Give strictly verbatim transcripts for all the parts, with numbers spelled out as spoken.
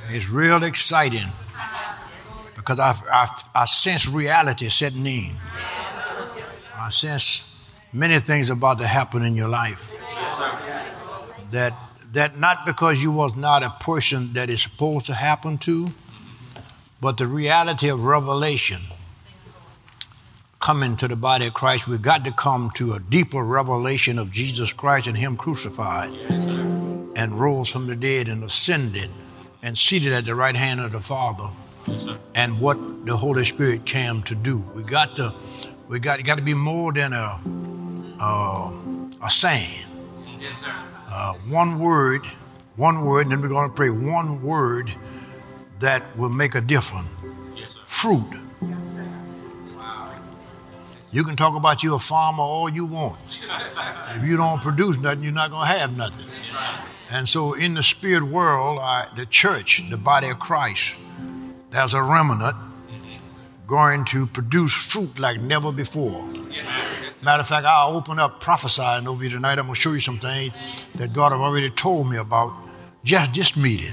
It's real exciting because I, I, I sense reality setting in. I sense many things about to happen in your life. That that not because you was not a person that is supposed to happen to, but the reality of revelation coming to the body of Christ. We've got to come to a deeper revelation of Jesus Christ and him crucified and rose from the dead and ascended and seated at the right hand of the Father, and what the Holy Spirit came to do. We got to, we got, it got to be more than a, uh, a saying. Yes, sir. Uh, one word, one word, and then we're going to pray one word that will make a difference. Yes, sir. Fruit. Yes, sir. Wow. You can talk about you a farmer all you want. If you don't produce nothing, you're not going to have nothing. Right. And so in the spirit world, I, the church, the body of Christ, there's a remnant going to produce fruit like never before. Yes, sir. Matter of fact, I'll open up prophesying over you tonight. I'm going to show you some things that God have already told me about just this meeting.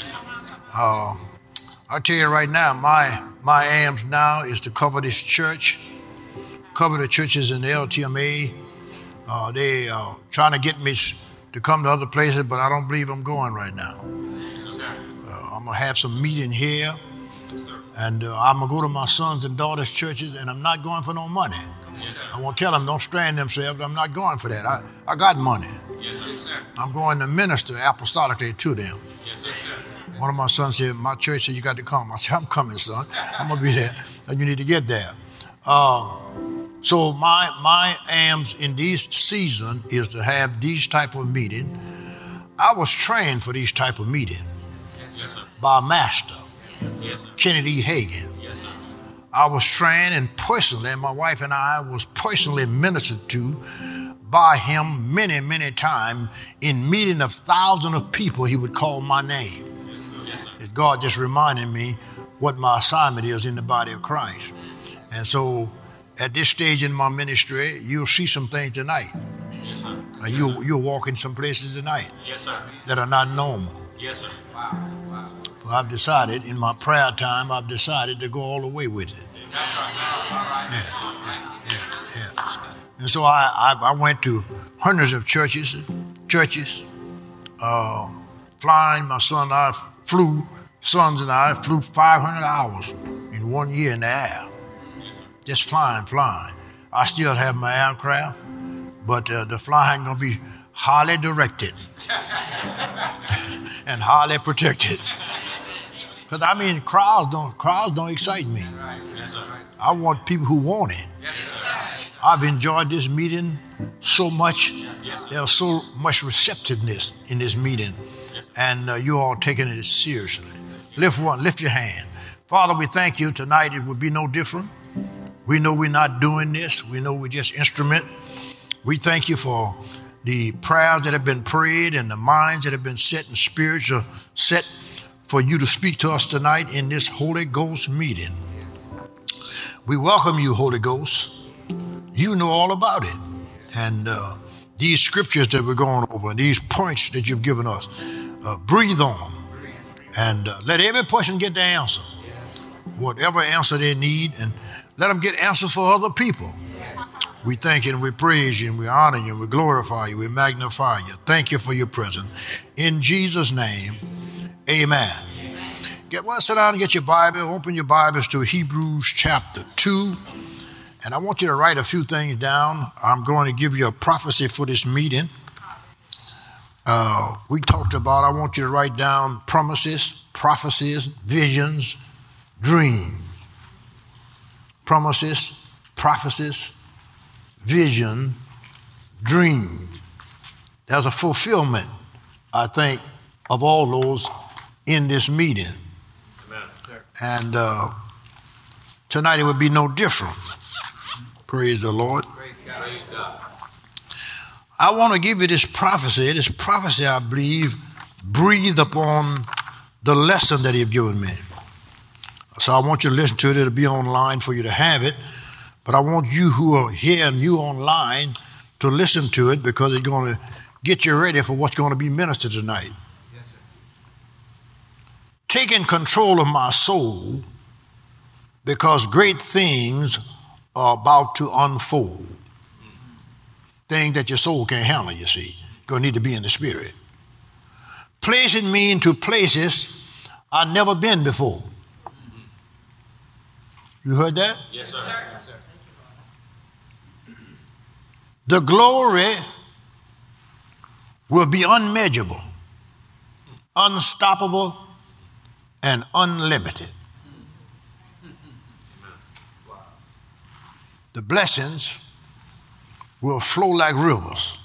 Uh, I'll tell you right now, my, my aims now is to cover this church, cover the churches in the L T M A. Uh, they are trying to get me to come to other places, but I don't believe I'm going right now. Yes, sir. Uh, I'm going to have some meeting here, and uh, I'm going to go to my sons and daughters' churches, and I'm not going for no money. Yes, I won't tell them, don't strain themselves. I'm not going for that. I, I got money. yes, sir. I'm going to minister apostolically to them. Yes, sir. One of my sons said, my church said, you got to come. I said, I'm coming, son. I'm going to be there, and you need to get there. Uh, so my my aims in this season is to have these type of meeting. I was trained for these type of meeting Yes, sir. by a master, Yes, sir. Kennedy Hagin. Yes, sir. I was trained and personally, and my wife and I was personally ministered to by him many, many times in meeting of thousands of people. He would call my name. Yes, sir. God just reminded me what my assignment is in the body of Christ. And so at this stage in my ministry, you'll see some things tonight. Yes, sir. Uh, you'll, you'll walk in some places tonight Yes, sir. that are not normal. Yes, sir. Wow. Wow. Well, I've decided, in my prayer time, I've decided to go all the way with it. That's right. All right. Yeah, yeah, yeah. And so I, I, I went to hundreds of churches, churches, uh, flying. My son and I flew, sons and I flew five hundred hours in one year in the air. Just flying, flying. I still have my aircraft, but uh, the flying gonna be highly directed and highly protected. Because I mean, crowds don't crowds don't excite me. Yes, sir. I want people who want it. Yes, sir. I've enjoyed this meeting so much. Yes, sir. There's so much receptiveness in this meeting, and uh, you all taking it seriously. Lift one, lift your hand. Father, we thank you tonight. It would be no different. We know we're not doing this. We know we're just instrument. We thank you for the prayers that have been prayed and the minds that have been set and spirits are set for you to speak to us tonight in this Holy Ghost meeting. We welcome you, Holy Ghost. You know all about it. And uh, these scriptures that we're going over and these points that you've given us, uh, breathe on and uh, let every person get the answer, whatever answer they need, and let them get answers for other people. We thank you and we praise you and we honor you and we glorify you, we magnify you. Thank you for your presence. In Jesus' name, amen. Amen. Get well, sit down and get your Bible. Open your Bibles to Hebrews chapter two. And I want you to write a few things down. I'm going to give you a prophecy for this meeting. Uh, we talked about, I want you to write down promises, prophecies, visions, dreams. Promises, prophecies, vision, dream. There's a fulfillment, I think, of all those in this meeting. Amen, sir. And uh, tonight it would be no different. Praise the Lord. Praise God. Praise God. I want to give you this prophecy. This prophecy, I believe, breathed upon the lesson that he's given me. So I want you to listen to it. It'll be online for you to have it. But I want you who are here and you online to listen to it because it's going to get you ready for what's going to be ministered tonight. Yes, sir. taking control of my soul because great things are about to unfold. Things that your soul can't handle, you see. You're going to need to be in the spirit. Placing me into places I've never been before. You heard that? Yes, sir. Yes, sir. The glory will be unmeasurable, unstoppable, and unlimited. The blessings will flow like rivers.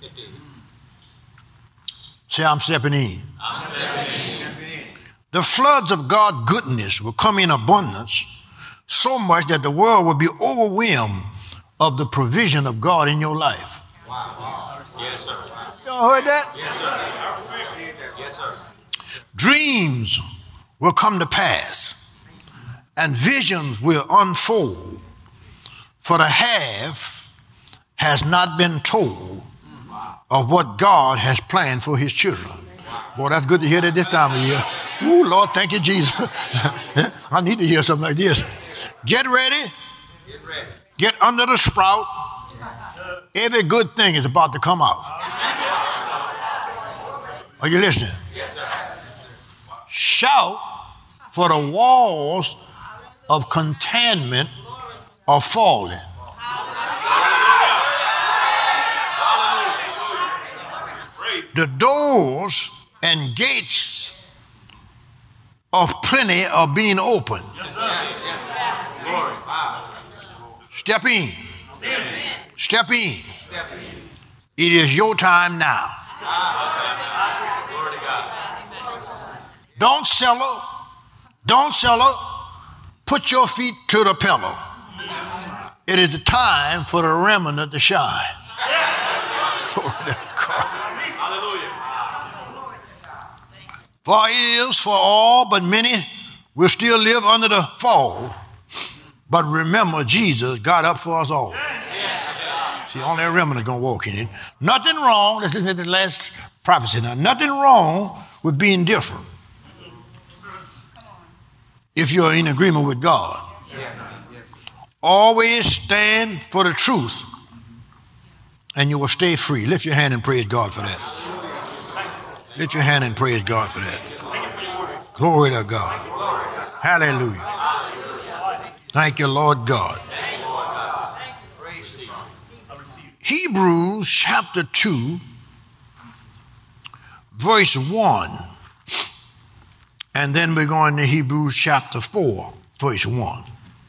Say, I'm stepping in. I'm stepping in. The floods of God's goodness will come in abundance, so much that the world will be overwhelmed of the provision of God in your life. Wow. Wow. Yes, sir. Y'all heard that? Yes, sir. Yes, sir. Dreams will come to pass, and visions will unfold, for the half has not been told of what God has planned for his children. Boy, that's good to hear that this time of year. Ooh, Lord, thank you, Jesus. I need to hear something like this. Get ready. Get ready. Get under the sprout. Every good thing is about to come out. Are you listening? Yes, sir. Shout, for the walls of contentment are falling. The doors and gates of plenty are being opened. Step in. Step in. It is your time now. Don't settle. Don't settle. Put your feet to the pillow. It is the time for the remnant to shine. Glory to God. For it is for all, but many will still live under the fall. But remember, Jesus got up for us all. See, only a remnant is going to walk in it. Nothing wrong, let's listen to the last prophecy now. Nothing wrong with being different if you're in agreement with God. Always stand for the truth and you will stay free. Lift your hand and praise God for that. Lift your hand and praise God for that. Glory to God. Hallelujah. Thank you, Lord God. Hebrews chapter two, verse one. And then we're going to Hebrews chapter four, verse one.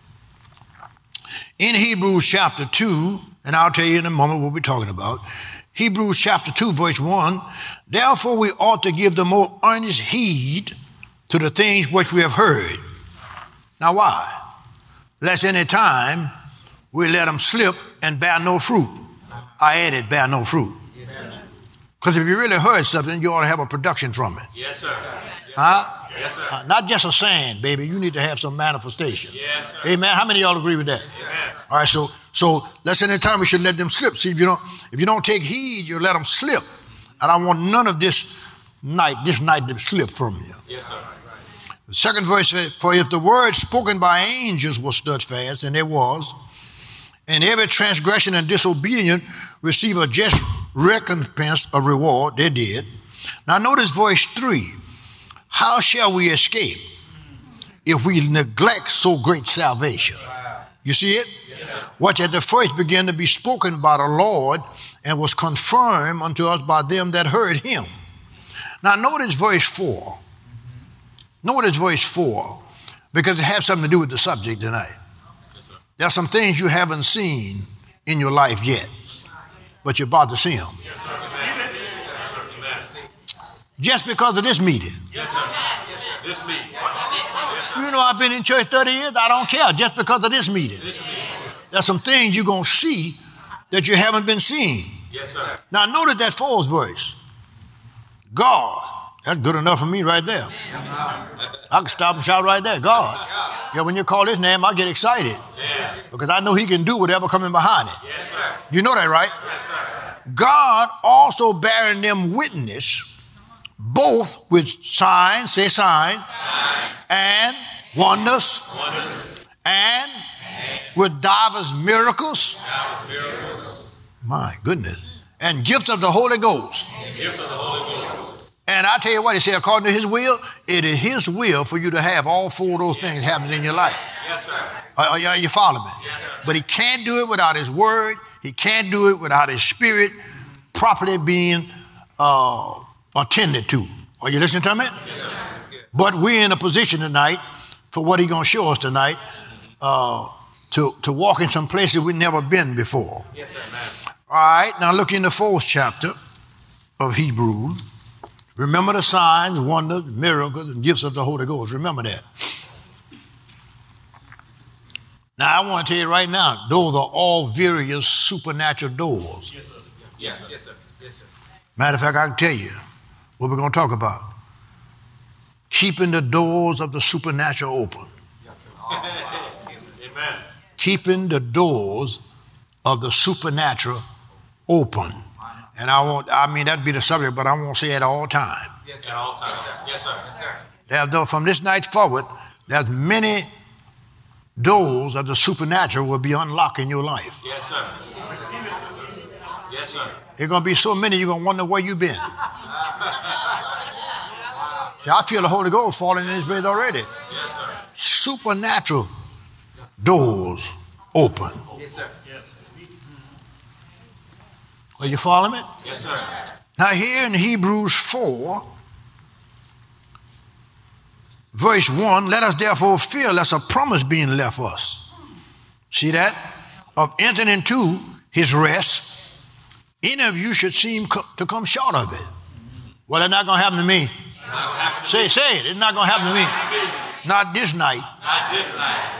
In Hebrews chapter two, and I'll tell you in a moment what we're talking about. Hebrews chapter two, verse one. Therefore we ought to give the more earnest heed to the things which we have heard. Now why? Lest any time we let them slip and bear no fruit. I added bear no fruit. Because if you really heard something, you ought to have a production from it. Yes, sir. Huh? Yes, sir. Uh, not just a saying, baby. You need to have some manifestation. Yes, sir. Amen. How many of y'all agree with that? Amen. All right. So, so less any time we should let them slip. See, if you don't, if you don't take heed, you let them slip. And I want none of this night, this night to slip from you. Yes, sir. The second verse says, for if the word spoken by angels was steadfast, and it was, and every transgression and disobedience receive a just recompense of reward, they did. Now notice verse three. How shall we escape if we neglect so great salvation? You see it? Yes. Which at the first began to be spoken by the Lord and was confirmed unto us by them that heard him. Now notice verse four. Notice verse four, because it has something to do with the subject tonight. Yes, there are some things you haven't seen in your life yet, but you're about to see them. Yes, sir. Just because of this meeting. Yes, sir. Yes, sir. This meeting. Yes, sir. You know, I've been in church thirty years. I don't care. Just because of this meeting. This meeting. There's some things you're going to see that you haven't been seeing. Yes, sir. Now, notice that fourth verse. God. That's good enough for me right there. I can stop and shout right there. God. Yeah, when you call his name, I get excited. Yeah. Because I know he can do whatever coming behind it. Yes, sir. You know that, right? Yes, sir. God also bearing them witness, both with signs, say signs, signs, and wonders, wonders, and and with divers miracles, our miracles, my goodness, and gifts of the Holy Ghost. and gifts of the Holy Ghost. And I tell you what, he said, according to his will, it is his will for you to have all four of those things happening in your life. Yes, sir. Are, are you, are you following me? Yes, sir. But he can't do it without his word. He can't do it without his spirit properly being uh, attended to. Are you listening to me? Yes, sir. That's good. But we're in a position tonight for what he's going to show us tonight uh, to, to walk in some places we've never been before. Yes, sir. Man. All right, now look in the fourth chapter of Hebrews. Remember the signs, wonders, miracles, and gifts of the Holy Ghost. Remember that. Now, I want to tell you right now, those are all various supernatural doors. Yes, sir. Yes, sir. Yes, sir. Matter of fact, I can tell you what we're going to talk about. Keeping the doors of the supernatural open. Amen. Keeping the doors of the supernatural open. And I won't, I mean, that'd be the subject, but I won't say it at all time. Yes, sir. At all times. Yes, sir. Yes, sir. There, though, from this night forward, there's many doors of the supernatural will be unlocked in your life. Yes, sir. Yes, sir. There's going to be so many, you're going to wonder where you've been. See, I feel the Holy Ghost falling in this place already. Yes, sir. Supernatural doors open. Yes, sir. Are you following me? Yes, sir. Now here in Hebrews four, verse one, let us therefore fear lest a promise being left us. See that? Of entering into his rest. Any of you should seem co- to come short of it. Well, it's not going to happen to me. Say, say it. It's not going to happen to me. Not this night. Not this night.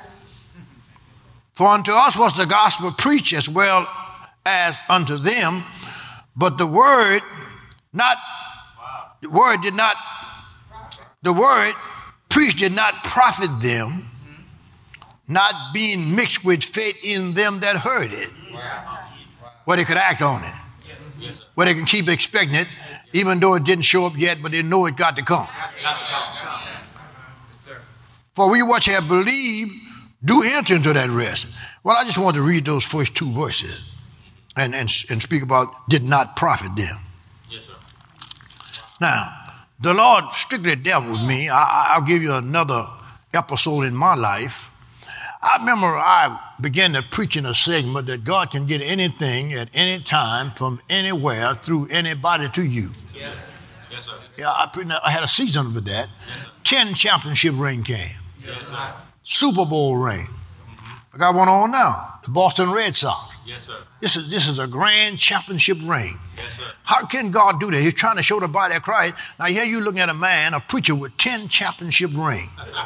For unto us was the gospel preached as well as unto them, but the word not, the word did not, the word preached did not profit them, not being mixed with faith in them that heard it. Where they could act on it. Yes, sir. Where they can keep expecting it, even though it didn't show up yet, but they know it got to come. Yes, sir. For we which have believed do enter into that rest. Well, I just want to read those first two verses and, and, and speak about did not profit them. Yes, sir. Now, the Lord strictly dealt with me. I, I'll give you another episode in my life. I remember I began to preach in a segment that God can get anything at any time from anywhere through anybody to you. Yes, sir. Yes, sir. Yeah, I, pre- I had a season with that. Yes, sir. Ten championship ring came. Yes, sir. Super Bowl ring. I got one on now, the Boston Red Sox. Yes, sir. This is this is a grand championship ring. Yes, sir. How can God do that? He's trying to show the body of Christ. Now here you looking at a man, a preacher with ten championship rings.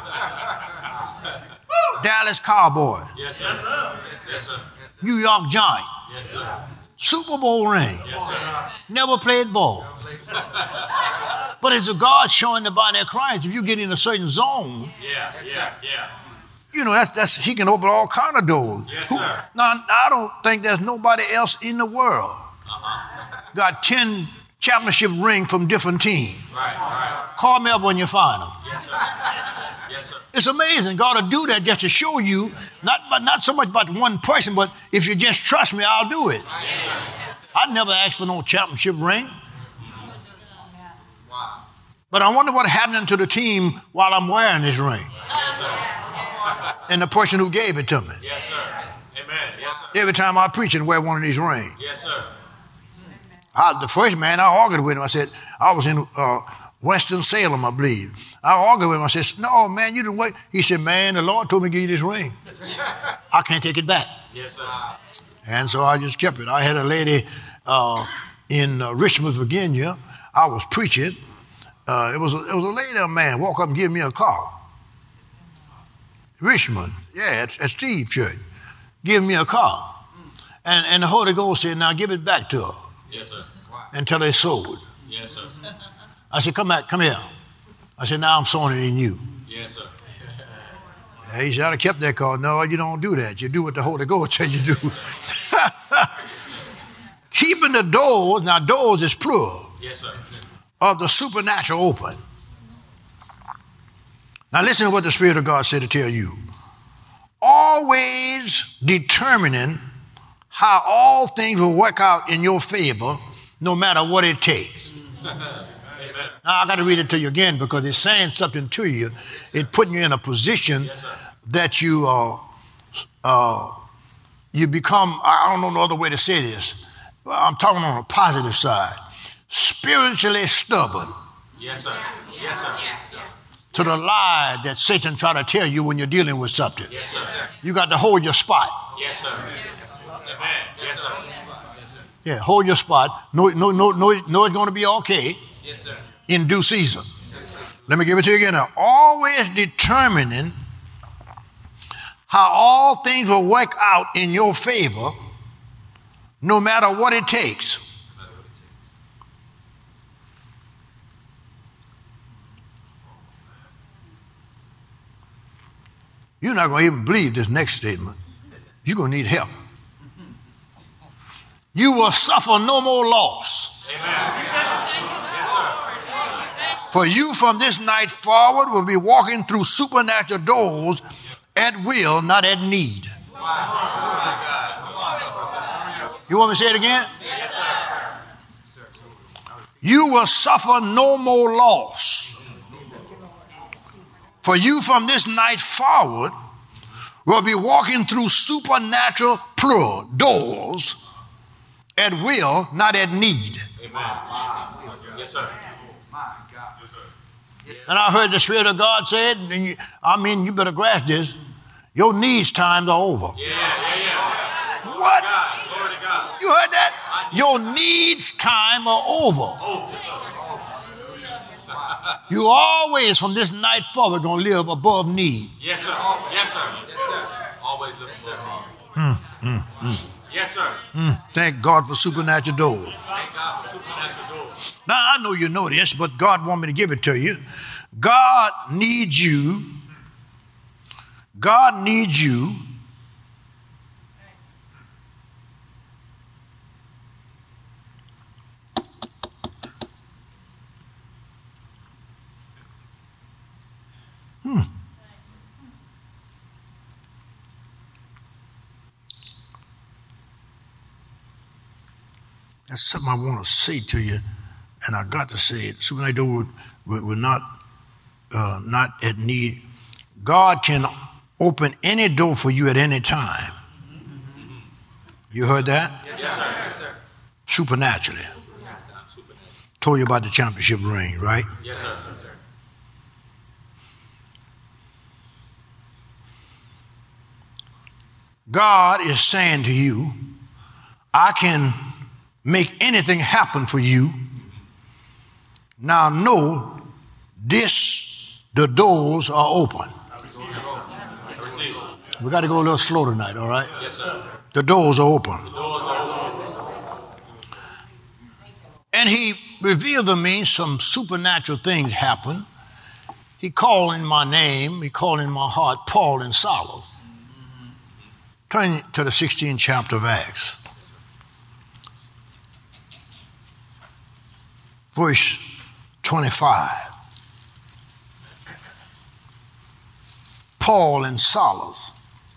Dallas Cowboys, Yes, sir. Yes, yes, sir. New York Giants, Yes, sir. Super Bowl ring. Yes, sir. Never played ball. But it's a God showing the body of Christ. If you get in a certain zone, Yeah, yeah, yeah. you know, that's that's he can open all kind of doors. Yes, Who- sir. Now, I don't think there's nobody else in the world got ten championship ring from different teams. Right, right. Call me up when you find them. Yes, sir. Yes, sir. It's amazing. God will do that just to show you, not but not so much about one person, but if you just trust me, I'll do it. Yes, sir. I never asked for no championship ring. Wow. But I wonder what happened to the team while I'm wearing this ring. Yes, sir. And the person who gave it to me. Yes, sir. Amen. Yes, sir. Every time I preach and wear one of these rings. Yes, sir. I, the first man, I argued with him. I said, I was in uh, Winston-Salem, I believe. I argued with him. I said, no, man, you didn't wait. He said, man, the Lord told me to give you this ring. I can't take it back. Yes, sir. And so I just kept it. I had a lady uh, in uh, Richmond, Virginia. I was preaching. Uh, it was a, it was a lady, a man, walk up and give me a car. Richmond, yeah, at, at Steve Church. Give me a car. And, and the Holy Ghost said, now give it back to her Yes, sir. until they sold. Yes, sir. I said, come back, come here. I said, now I'm sowing it in you. Yes, sir. Yeah, he said, I'd have kept that car. No, you don't do that. You do what the Holy Ghost said you do. Keeping the doors, now doors is plural, Yes, sir. of the supernatural open. Now listen to what the Spirit of God said to tell you. Always determining how all things will work out in your favor, no matter what it takes. Now I got to read it to you again because it's saying something to you. It's putting you in a position that you uh, uh, you become, I don't know no other way to say this. I'm talking on a positive side. Spiritually stubborn. Yes, sir. Yes, sir. To the lie that Satan try to tell you when you're dealing with something. Yes, sir. You got to hold your spot. Yes, sir. Amen. Yes, sir. Yeah, hold your spot. Know, know, know, know, know it's going to be okay. Yes, sir. In due season. Yes, let me give it to you again now. Always determining how all things will work out in your favor, no matter what it takes. You're not going to even believe this next statement. You're going to need help. You will suffer no more loss. Amen. Yes, sir. For you from this night forward will be walking through supernatural doors at will, not at need. You want me to say it again? Yes, sir. You will suffer no more loss. For you from this night forward will be walking through supernatural plural doors at will, not at need. Amen. Yes, sir. And I heard the Spirit of God say it, and you, I mean, you better grasp this. Your needs times are over. Yeah, yeah, yeah. What? God. Glory to God. You heard that? Your needs time are over. Oh, You always from this night forward going to live above need. yes, sir. Yes, sir. Yes, sir. Always look for Mm, mm, mm, Yes, sir. mm. Thank God for supernatural doors. Thank God for supernatural doors. Now, I know you know this, but God wants me to give it to you. God needs you. God needs you Hmm. That's something I want to say to you, and I got to say it. Supernatural would, would, would not, uh, not at need. God can open any door for you at any time. You heard that? Yes, sir. Yes, sir. Supernaturally. Told you about the championship ring, right? Yes, sir. Yes, sir. God is saying to you, I can make anything happen for you. Now know this, the doors are open. We got to go a little slow tonight, all right? Yes, sir. The doors are open. The doors are open. And he revealed to me some supernatural things happen. He called in my name, he called in my heart, Paul and Silas. Turn to the sixteenth chapter of Acts. Verse twenty-five. Paul and Silas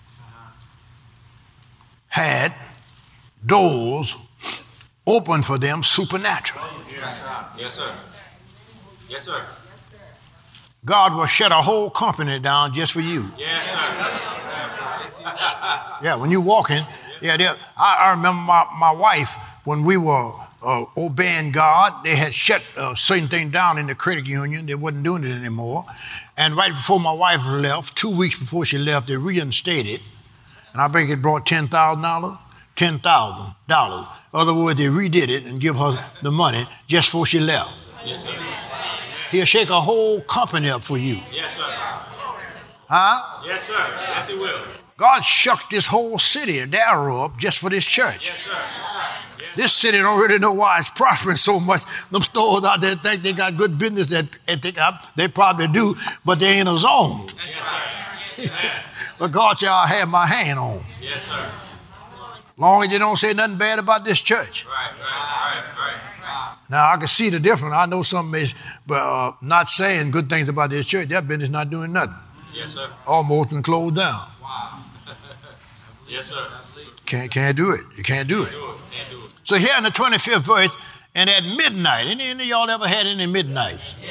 had doors open for them supernaturally. Yes, sir. Yes, sir. God will shut a whole company down just for you. Yes, sir. Yeah, when you're walking, yeah, I, I remember my, my wife, when we were uh, obeying God, they had shut uh, certain things down in the credit union. They wasn't doing it anymore. And right before my wife left, two weeks before she left, they reinstated. And I think it brought ten thousand dollars. ten thousand dollars. In other words, they redid it and give her the money just before she left. Yes, sir. He'll shake a whole company up for you. Yes, sir. Huh? Yes, sir. Yes, he will. God shucked this whole city of Darrow up just for this church. Yes, sir. Yes. This city don't really know why it's prospering so much. Them stores out there think they got good business that they probably do, but they ain't a zone. Yes, sir. But God said, I have my hand on. Yes, sir. Long as you don't say nothing bad about this church. Right, right, right, right. Now, I can see the difference. I know some is uh, not saying good things about this church. Their business not doing nothing. Yes, sir. Almost and closed down. Wow. Yes, sir. Can't, can't do it. You can't do it. Do it. Can't do it. So here in the twenty-fifth verse, and at midnight, any, any of y'all ever had any midnights?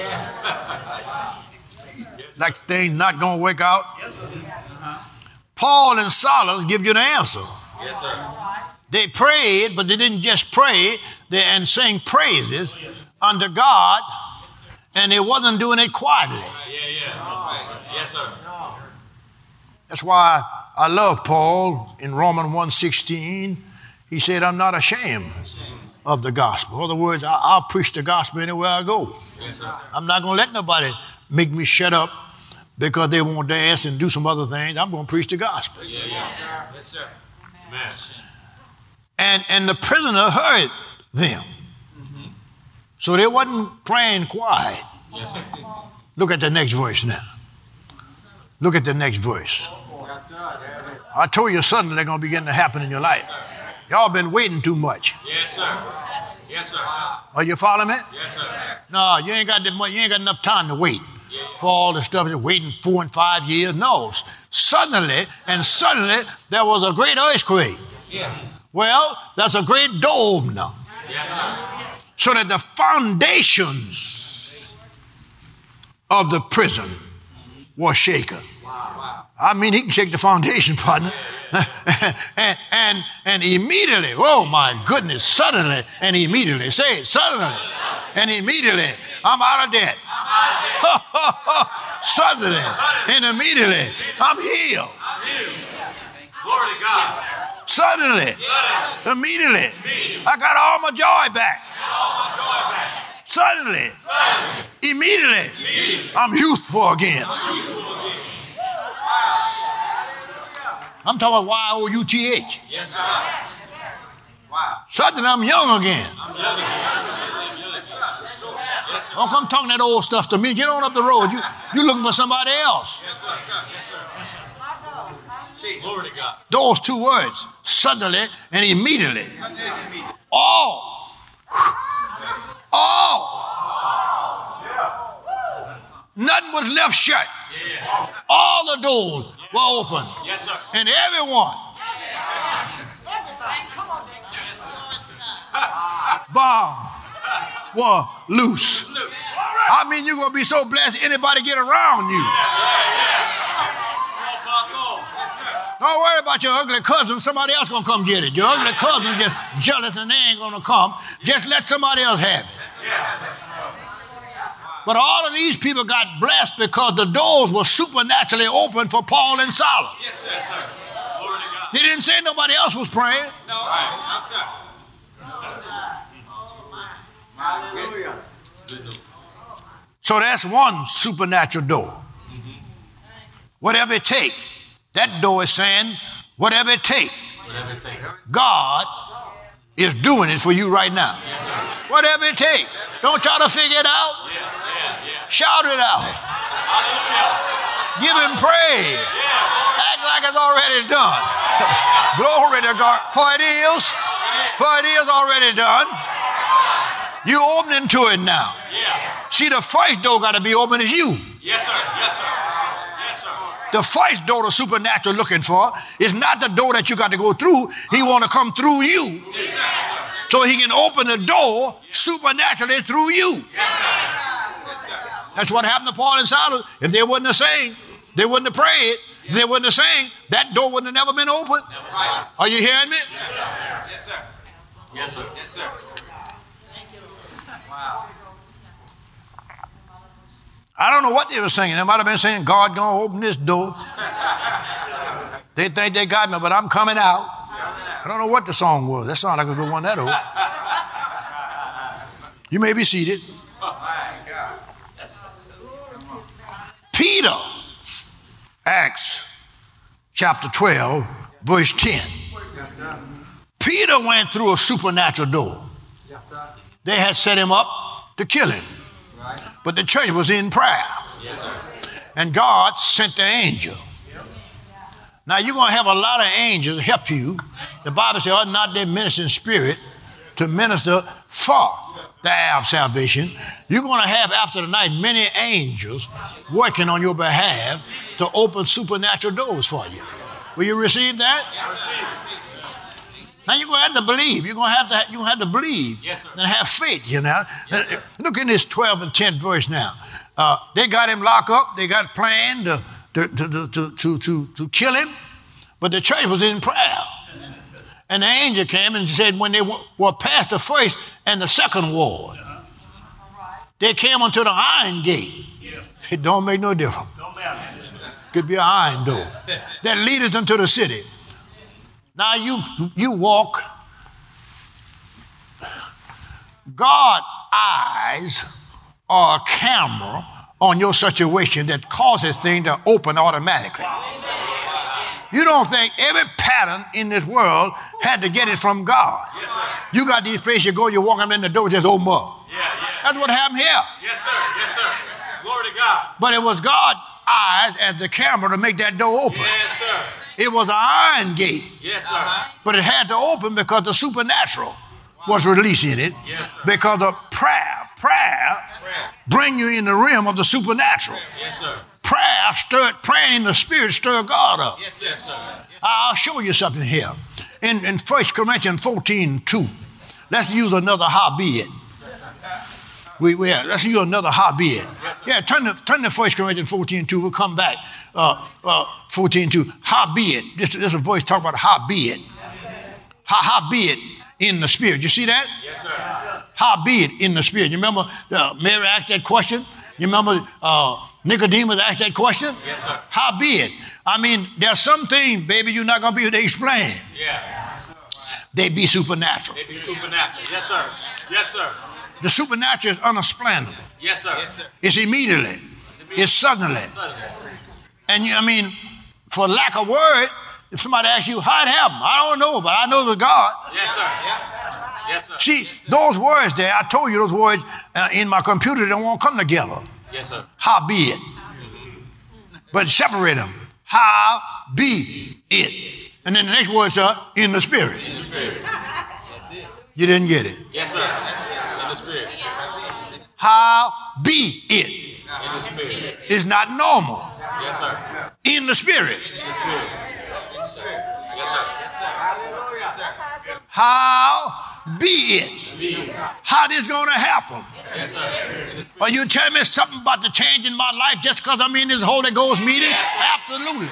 Like things not going to work out? Yes, sir. Paul and Silas give you the answer. Yes, sir. They prayed, but they didn't just pray they, and sing praises unto God, and they wasn't doing it quietly. Yeah, yeah. Yes, sir. That's why I love Paul in Romans one sixteen. He said, I'm not ashamed of the gospel. In other words, I, I'll preach the gospel anywhere I go. Yes, sir. I'm not going to let nobody make me shut up because they won't dance and do some other things. I'm going to preach the gospel. Yeah, yeah. Yes, sir. Amen. And, and the prisoner heard them. Mm-hmm. So they wasn't praying quiet. Yes, sir. Look at the next verse now. Look at the next verse. I told you suddenly they're going to begin to happen in your life. Y'all been waiting too much. Yes, sir. Yes, sir. Are you following me? Yes, sir. No, you ain't got that much, you ain't got enough time to wait Yeah. for all the stuff that's waiting four and five years. No. Suddenly, and suddenly, there was a great earthquake. Yes. Well, that's a great dome now. Yes, sir. So that the foundations of the prison were shaken. I mean, he can shake the foundation, partner. and, and, and immediately, oh my goodness, suddenly and immediately, say it, suddenly and immediately, I'm out of debt. Suddenly and immediately, I'm healed. Glory to God. Suddenly, immediately, I got all my joy back. Suddenly, immediately, I'm youthful again. I'm talking about Y O U T H. Yes, sir. Wow. Suddenly, I'm young again. Don't come talking that old stuff to me. Get on up the road. You, you looking for somebody else. Yes, sir. Yes, sir. Glory to God. Those two words, suddenly and immediately. All. All. Nothing was left shut. All the doors were open. Yes, sir. And everyone bound were loose. I mean, you're going to be so blessed anybody get around you. Don't worry about your ugly cousin. Somebody else going to come get it. Your ugly cousin just jealous and they ain't going to come. Just let somebody else have it. But all of these people got blessed because the doors were supernaturally open for Paul and Silas. Yes, sir. Yes, sir. Glory to God. They didn't say nobody else was praying. No, right. Yes, sir. Hallelujah. So that's one supernatural door. Mm-hmm. Whatever it takes. That door is saying, whatever it takes. Whatever it takes. God is doing it for you right now. Yes, sir. Whatever it takes. Don't try to figure it out. Yeah, yeah, yeah. Shout it out. Hallelujah. Give him praise. Yeah. Act like it's already done. Glory to God. For it is. For it is already done. You opening to it now. Yeah. See, the first door got to be open is you. Yes, sir. Yes, sir. Yes, sir. The first door the supernatural looking for is not the door that you got to go through. He want to come through you. Yes, sir. So he can open the door supernaturally through you. Yes, sir. Yes, sir. That's what happened to Paul and Silas. If they wouldn't have sang, they wouldn't have prayed. If they wouldn't have sang, that door wouldn't have never been open. Right. Are you hearing me? Yes, sir. Yes, sir. Yes, sir. Wow. I don't know what they were singing. They might have been saying, God gonna open this door. They think they got me, but I'm coming out. I don't know what the song was. That sounded like a good one, that old. You may be seated. Peter, Acts chapter twelve, verse ten. Peter went through a supernatural door. They had set him up to kill him. But the church was in prayer. And God sent the angel. Now you're going to have a lot of angels help you. The Bible says, are not they ministering spirit to minister for the hour of salvation, you're going to have after the night many angels working on your behalf to open supernatural doors for you. Will you receive that? Now you're going to have to believe. You're going to have to, you're going to, have to believe yes, and have faith, you know. Yes, look in this twelfth and tenth verse now. Uh, they got him locked up. They got planned to, to, to, to, to, to, to kill him. But the church was in prayer. And the angel came and said when they were past the first and the second ward, they came unto the iron gate. It don't make no difference. Could be an iron door that leads us into the city. Now you, you walk. God's eyes are a camera on your situation that causes things to open automatically. You don't think every pattern in this world had to get it from God. Yes, you got these places you go, you walk them in the door, just open up. Yeah, yeah. That's what happened here. Yes, sir. Yes, sir. Yes, sir. Glory to God. But it was God's eyes as the camera to make that door open. Yes, sir. It was an iron gate. Yes, sir. But it had to open because the supernatural was released in it. Yes, sir. Because of prayer. Prayer, prayer bring you in the realm of the supernatural. Yes, sir. Prayer stirred, praying in the spirit stirred God up. Yes, yes, sir. Yes, I'll show you something here. In, in First Corinthians fourteen two, let's use another howbeit. We, we let's use another howbeit. Yes, yeah, turn to, turn to First Corinthians fourteen two. We'll come back. Uh, uh, fourteen two. Howbeit. This, this is a voice talking about howbeit. How, howbeit in the spirit. You see that? Yes, sir. Howbeit in the spirit. You remember uh, Mary asked that question? You remember uh, Nicodemus asked that question? Yes, sir. Howbeit. I mean, there's some things, baby, you're not going to be able to explain. Yeah. They be supernatural. They be supernatural. Yes, sir. Yes, sir. The supernatural is unexplainable. Yes, sir. Yes, sir. It's immediately. It's, immediately. It's suddenly. suddenly. And you, I mean, for lack of word, if somebody asks you how it happened, I don't know, but I know it was God. Yes, sir. Yes, sir. Yes, sir. See, yes, sir. Those words there, I told you those words uh, in my computer, they won't come together. Yes, sir. Howbeit. Mm-hmm. But separate them. How be it. And then the next words are in the spirit. In the spirit. That's it. You didn't get it. Yes, sir. In the spirit. How be it. In the spirit. It's not normal. Yes, sir. In the spirit. In the spirit. In the spirit. Yes, sir. Yes, sir. Hallelujah. Yes, sir. How be it. Be it. How this going to happen? Yes, sir. Are you telling me something about the change in my life just because I'm in this Holy Ghost meeting? Yes, absolutely.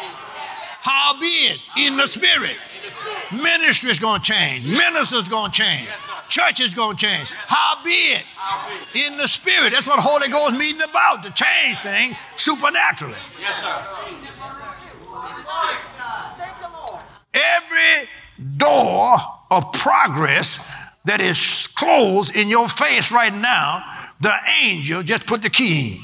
How be it in the spirit. Ministry is going to change. Ministers going to change. Church is going to change. How be it in the spirit. That's what Holy Ghost meeting about, to change things supernaturally. Yes, sir. Every door of progress that is closed in your face right now, the angel just put the key in.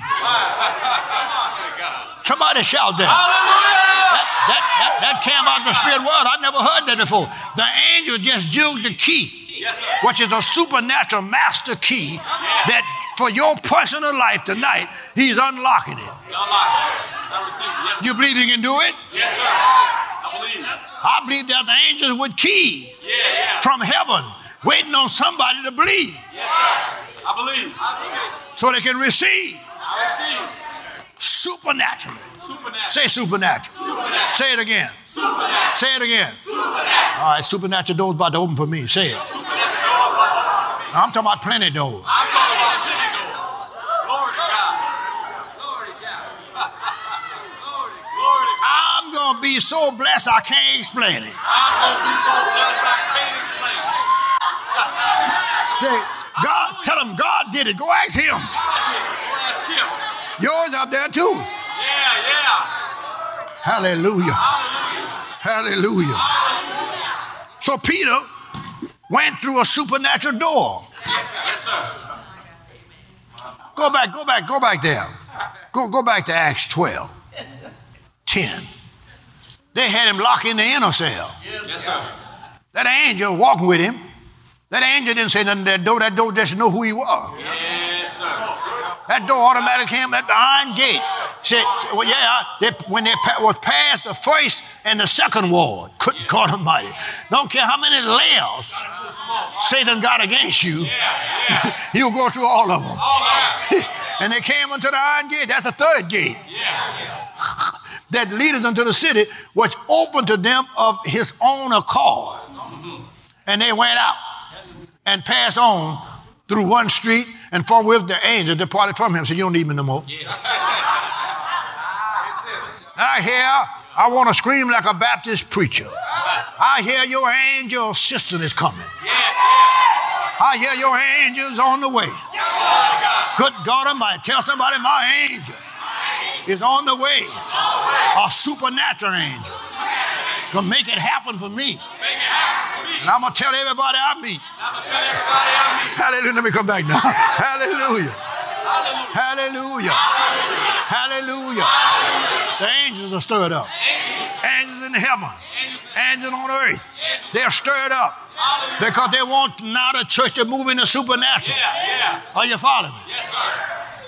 Somebody shout that. That, that, that, that came out of the spirit world. I never heard that before. The angel just juked the key, yes, which is a supernatural master key that for your personal life tonight, he's unlocking it. Yes, you believe he can do it? Yes, sir. I believe. I believe there's angels with keys yeah, yeah. from heaven waiting on somebody to believe. Yes, sir. I believe. I believe. So they can receive. I receive. Supernaturally. Supernatural. Say supernatural. Supernatural. Say it again. Supernatural. Say it again. Supernatural. All right, supernatural doors about to open for me. Say it. I'm talking about plenty doors. I'm talking about plenty doors. Glory to God. Glory to God. Glory to, glory to God. I'm going to be so blessed I can't explain it. I'm going to be so blessed I can't explain it. Say, God, tell him God did it. Go ask him. Go ask him. Yours out there too. Yeah, yeah. Hallelujah. Hallelujah. Hallelujah. So Peter went through a supernatural door. Yes, sir. Yes, sir. Go back, go back, go back there. Go, go back to Acts twelve, ten. They had him locked in the inner cell. Yes, sir. That angel walking with him. That angel didn't say nothing to that door. That door just knew who he was. Yes, sir. That door automatically came at the iron gate. Said, well, yeah, they, when they pa- was past the first and the second ward, good God Almighty. Don't care how many layers Satan got against you, you'll go through all of them. And they came unto the iron gate. That's the third gate. That leadeth unto the city, which opened to them of his own accord. And they went out and passed on through one street, and forthwith the angel departed from him. So you don't need me no more. Yeah. I hear, I want to scream like a Baptist preacher. I hear your angel assistant is coming. I hear your angels on the way. Good God Almighty, tell somebody my angel is on the way. A supernatural angel. Gonna make it happen for me. And I'm gonna tell everybody I meet. Hallelujah. Let me come back now. Hallelujah. Hallelujah. Hallelujah. The angels are stirred up. Angels in heaven. Angels on earth. They're stirred up because they want now the church to move in the supernatural. Are you following me? Yes, sir.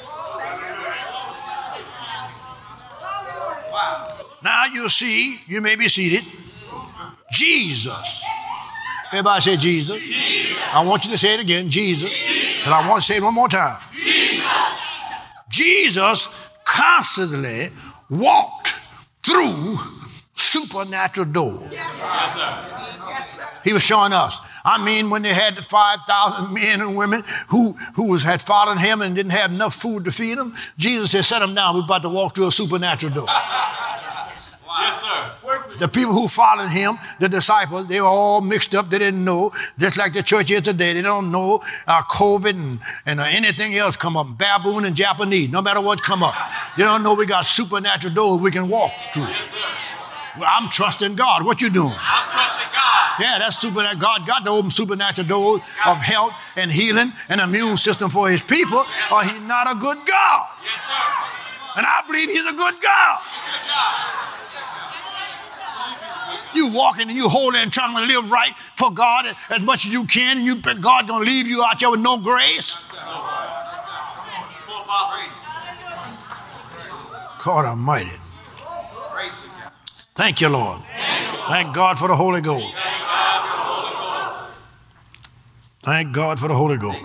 Now you see, you may be seated. Jesus. Everybody say Jesus. Jesus. I want you to say it again, Jesus. And I want to say it one more time. Jesus. Jesus constantly walked through supernatural doors. Yes, sir. Yes, sir. He was showing us. I mean, when they had the five thousand men and women who, who was, had followed him and didn't have enough food to feed them, Jesus said, set them down. We're about to walk through a supernatural door. Yes, sir. The people who followed him, the disciples, they were all mixed up. They didn't know, just like the church is today. They don't know uh, COVID and, and uh, anything else come up, baboon and Japanese, no matter what come up. They don't know we got supernatural doors we can walk through. Yes, sir. Well, I'm trusting God. What you doing? I'm trusting God. Yeah, that's supernatural. God got to open supernatural doors of health and healing and immune system for his people, yes, or he's not a good God. Yes, sir. And I believe he's a good God. Good God. You walking and you holding and trying to live right for God as much as you can, and you bet God gonna leave you out there with no grace. God Almighty. Thank you, Lord. Thank God for the Holy Ghost. Thank God for the Holy Ghost.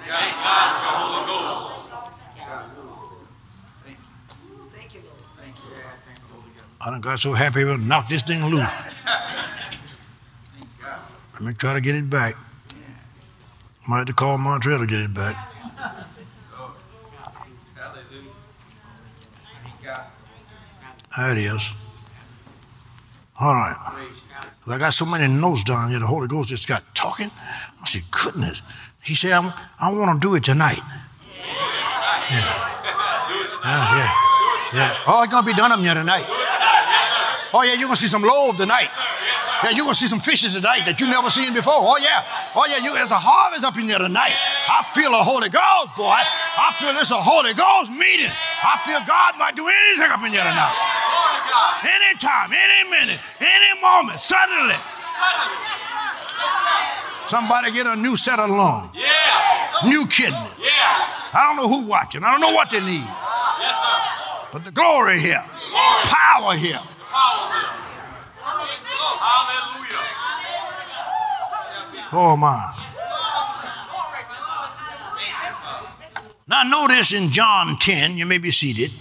I done got so happy we'll knock this thing loose. Let me try to get it back. Might have to call Montreal to get it back. There it is. All right. I got so many notes down here, the Holy Ghost just got talking. I said, goodness. He said, I'm, I want to do it tonight. Yeah. Yeah, yeah. Yeah. Oh, it's going to be done up here tonight. Oh, yeah, you're going to see some loaves tonight. Yeah, you're going to see some fishes tonight that you never seen before. Oh, yeah. Oh, yeah, you, there's a harvest up in there tonight. I feel a Holy Ghost, boy. I feel this a Holy Ghost meeting. I feel God might do anything up in there tonight. Anytime, any minute, any moment, suddenly. Somebody get a new set of lungs. Yeah. New kidney. Yeah. I don't know who watching. I don't know what they need. Yes, sir. But the glory here. Glory. Power here. Hallelujah. Oh, my. Now, notice in John ten, you may be seated.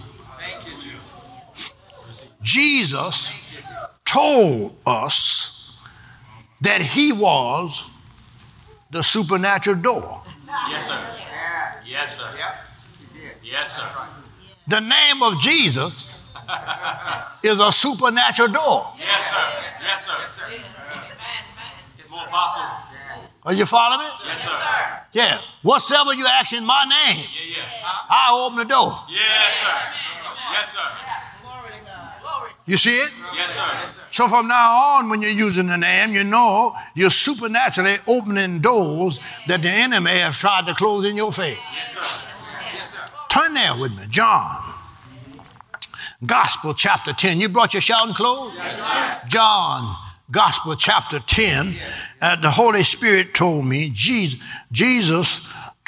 Jesus told us that he was the supernatural door. Yes, sir. Yes, sir. Yes, sir. The name of Jesus is a supernatural door. Yes, sir. Yes, sir. Yes, sir. It's more possible. Are you following me? Yes, sir. Yeah. Whatsoever you ask in my name, yeah, yeah. I open the door. Yes, sir. Yes, sir. You see it? Yes, sir. So from now on, when you're using the name, you know you're supernaturally opening doors that the enemy has tried to close in your face. Yes, sir. Yes, sir. Turn there with me, John. Gospel chapter ten. You brought your shouting clothes? Yes, sir. John, Gospel chapter ten. Uh, the Holy Spirit told me Jesus, Jesus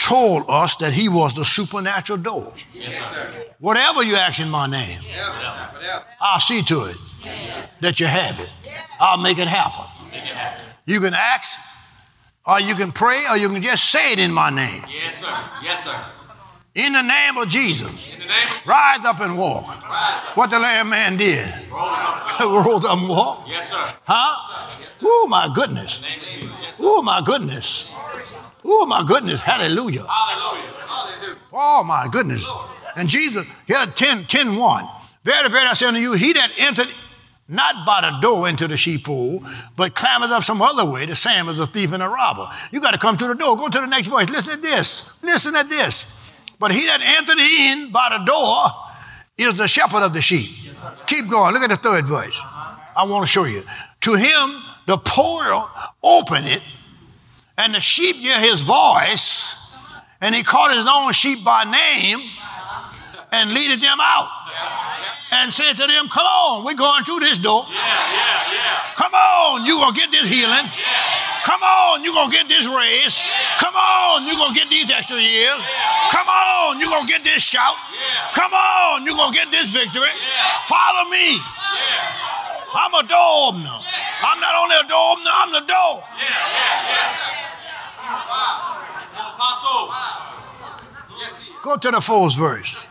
told us that he was the supernatural door. Yes, sir. Whatever you ask in my name, I'll see to it that you have it. I'll make it happen. Make it happen. You can ask, or you can pray, or you can just say it in my name. Yes, sir. Yes, sir. In the name of Jesus, In the name of rise up and walk. Christ. What the lame man did. Roll up. Rolled up and walked. Yes, sir. Huh? Oh, my goodness. In the name of Jesus. Yes, sir. Oh, my goodness. Oh, my goodness. Hallelujah. Hallelujah. Hallelujah. Oh, my goodness. And Jesus, here, ten, ten, one. Very, very, I say unto you, he that entered not by the door into the sheepfold, but climbeth up some other way, the same as a thief and a robber. You got to come to the door. Go to the next verse. Listen at this. Listen at this. But he that entered in by the door is the shepherd of the sheep. Keep going. Look at the third verse. I want to show you. To him the porter opened it, and the sheep hear his voice, and he called his own sheep by name and leaded them out. And said to them, come on, we're going through this door. Yeah, yeah, yeah. Come on, you're going to get this healing. Come on, you're going to get this raise. Come on, you're going to get these extra years. Come on, you're going to get this shout. Come on, you're going to get this victory. Follow me. I'm a door opener. I'm not only a door opener, I'm the door. Yeah, yeah, yeah. Wow. Apostle. Yes, he is. Go to the fourth verse.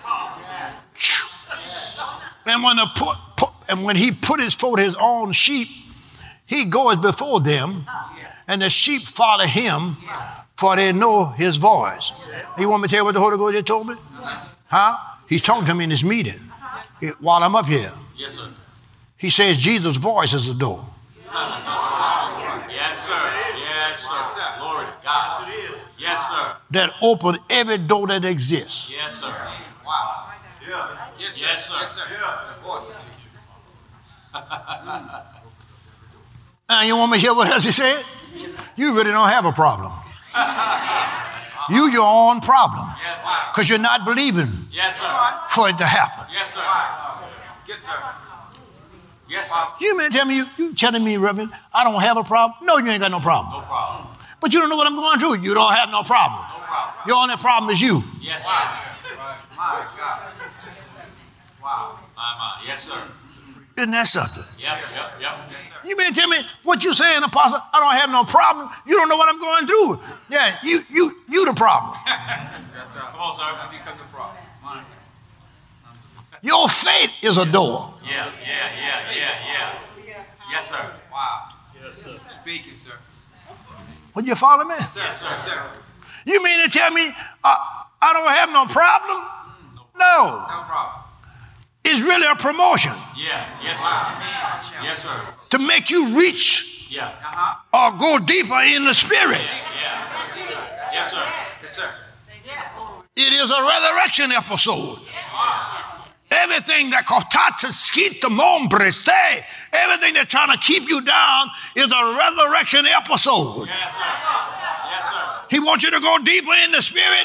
And when, the put, put, and when he put his forth his own sheep, he goeth before them, and the sheep follow him, for they know his voice. You want me to tell you what the Holy Ghost just told me? Huh? He's talking to me in this meeting while I'm up here. Yes, sir. He says Jesus' voice is the door. Yes, sir. Yes, sir. Glory to God. Yes, sir. That opened every door that exists. Yes, sir. Wow. Yeah. Yes, sir. Yes, sir. Yes, sir. The voice of Jesus. Now, you want me to hear what else he said? You really don't have a problem. You your own problem. Yes, sir. Because you're not believing Yes, sir. for it to happen. Yes, sir. Yes, sir. Yes, sir. You mean to tell me, you, you telling me, Reverend, I don't have a problem? No, you ain't got no problem. No problem. But you don't know what I'm going through. You don't have no problem. No problem. Your only problem is you. Yes, sir. My God. Wow. My, my. Yes, sir. Isn't that something? Yep, yep, yep. Yes, sir. You mean to tell me what you saying, Apostle? I don't have no problem. You don't know what I'm going through. Yeah, you, you, you the problem. Yes, sir. Come on, sir. I become the problem. Mine. Your faith is a door. Yeah, yeah, yeah, yeah, yeah. Yes, sir. Wow. Yes, sir. Speaking, sir. Would you follow me? Yes, sir. Yes, sir. sir. You mean to tell me uh, I don't have no problem? No. No problem. It's really a promotion Yeah. Yes, sir. Yes, sir. to make you reach Yeah. Uh-huh. or go deeper in the spirit. Yeah. Yes, sir. Yes, sir. It is a resurrection episode. Everything that cotata skita mombreste, everything that's trying to keep you down is a resurrection episode. Yes, sir. Yes, sir. He wants you to go deeper in the spirit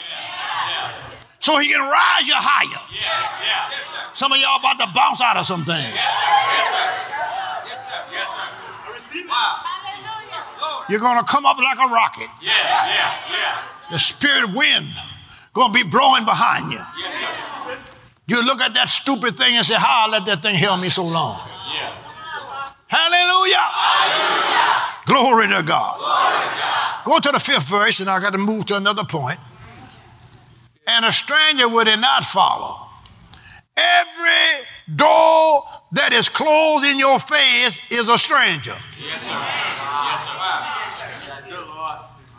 so he can rise you higher. Yeah, yeah. Yes, sir. Some of y'all about to bounce out of some things. Yes, sir. Yes, sir. Yes, sir. I receive it. Wow. Lord. You're going to come up like a rocket. Yeah, yeah, yeah. The spirit wind going to be blowing behind you. Yes, sir. You look at that stupid thing and say, how I let that thing held me so long? Yeah. Hallelujah. Hallelujah. Glory to God. Glory to God. Go to the fifth verse, and I got to move to another point. And a stranger would he not follow. Every door that is closed in your face is a stranger. Yes, sir. Yes, sir. Wow. Good Lord.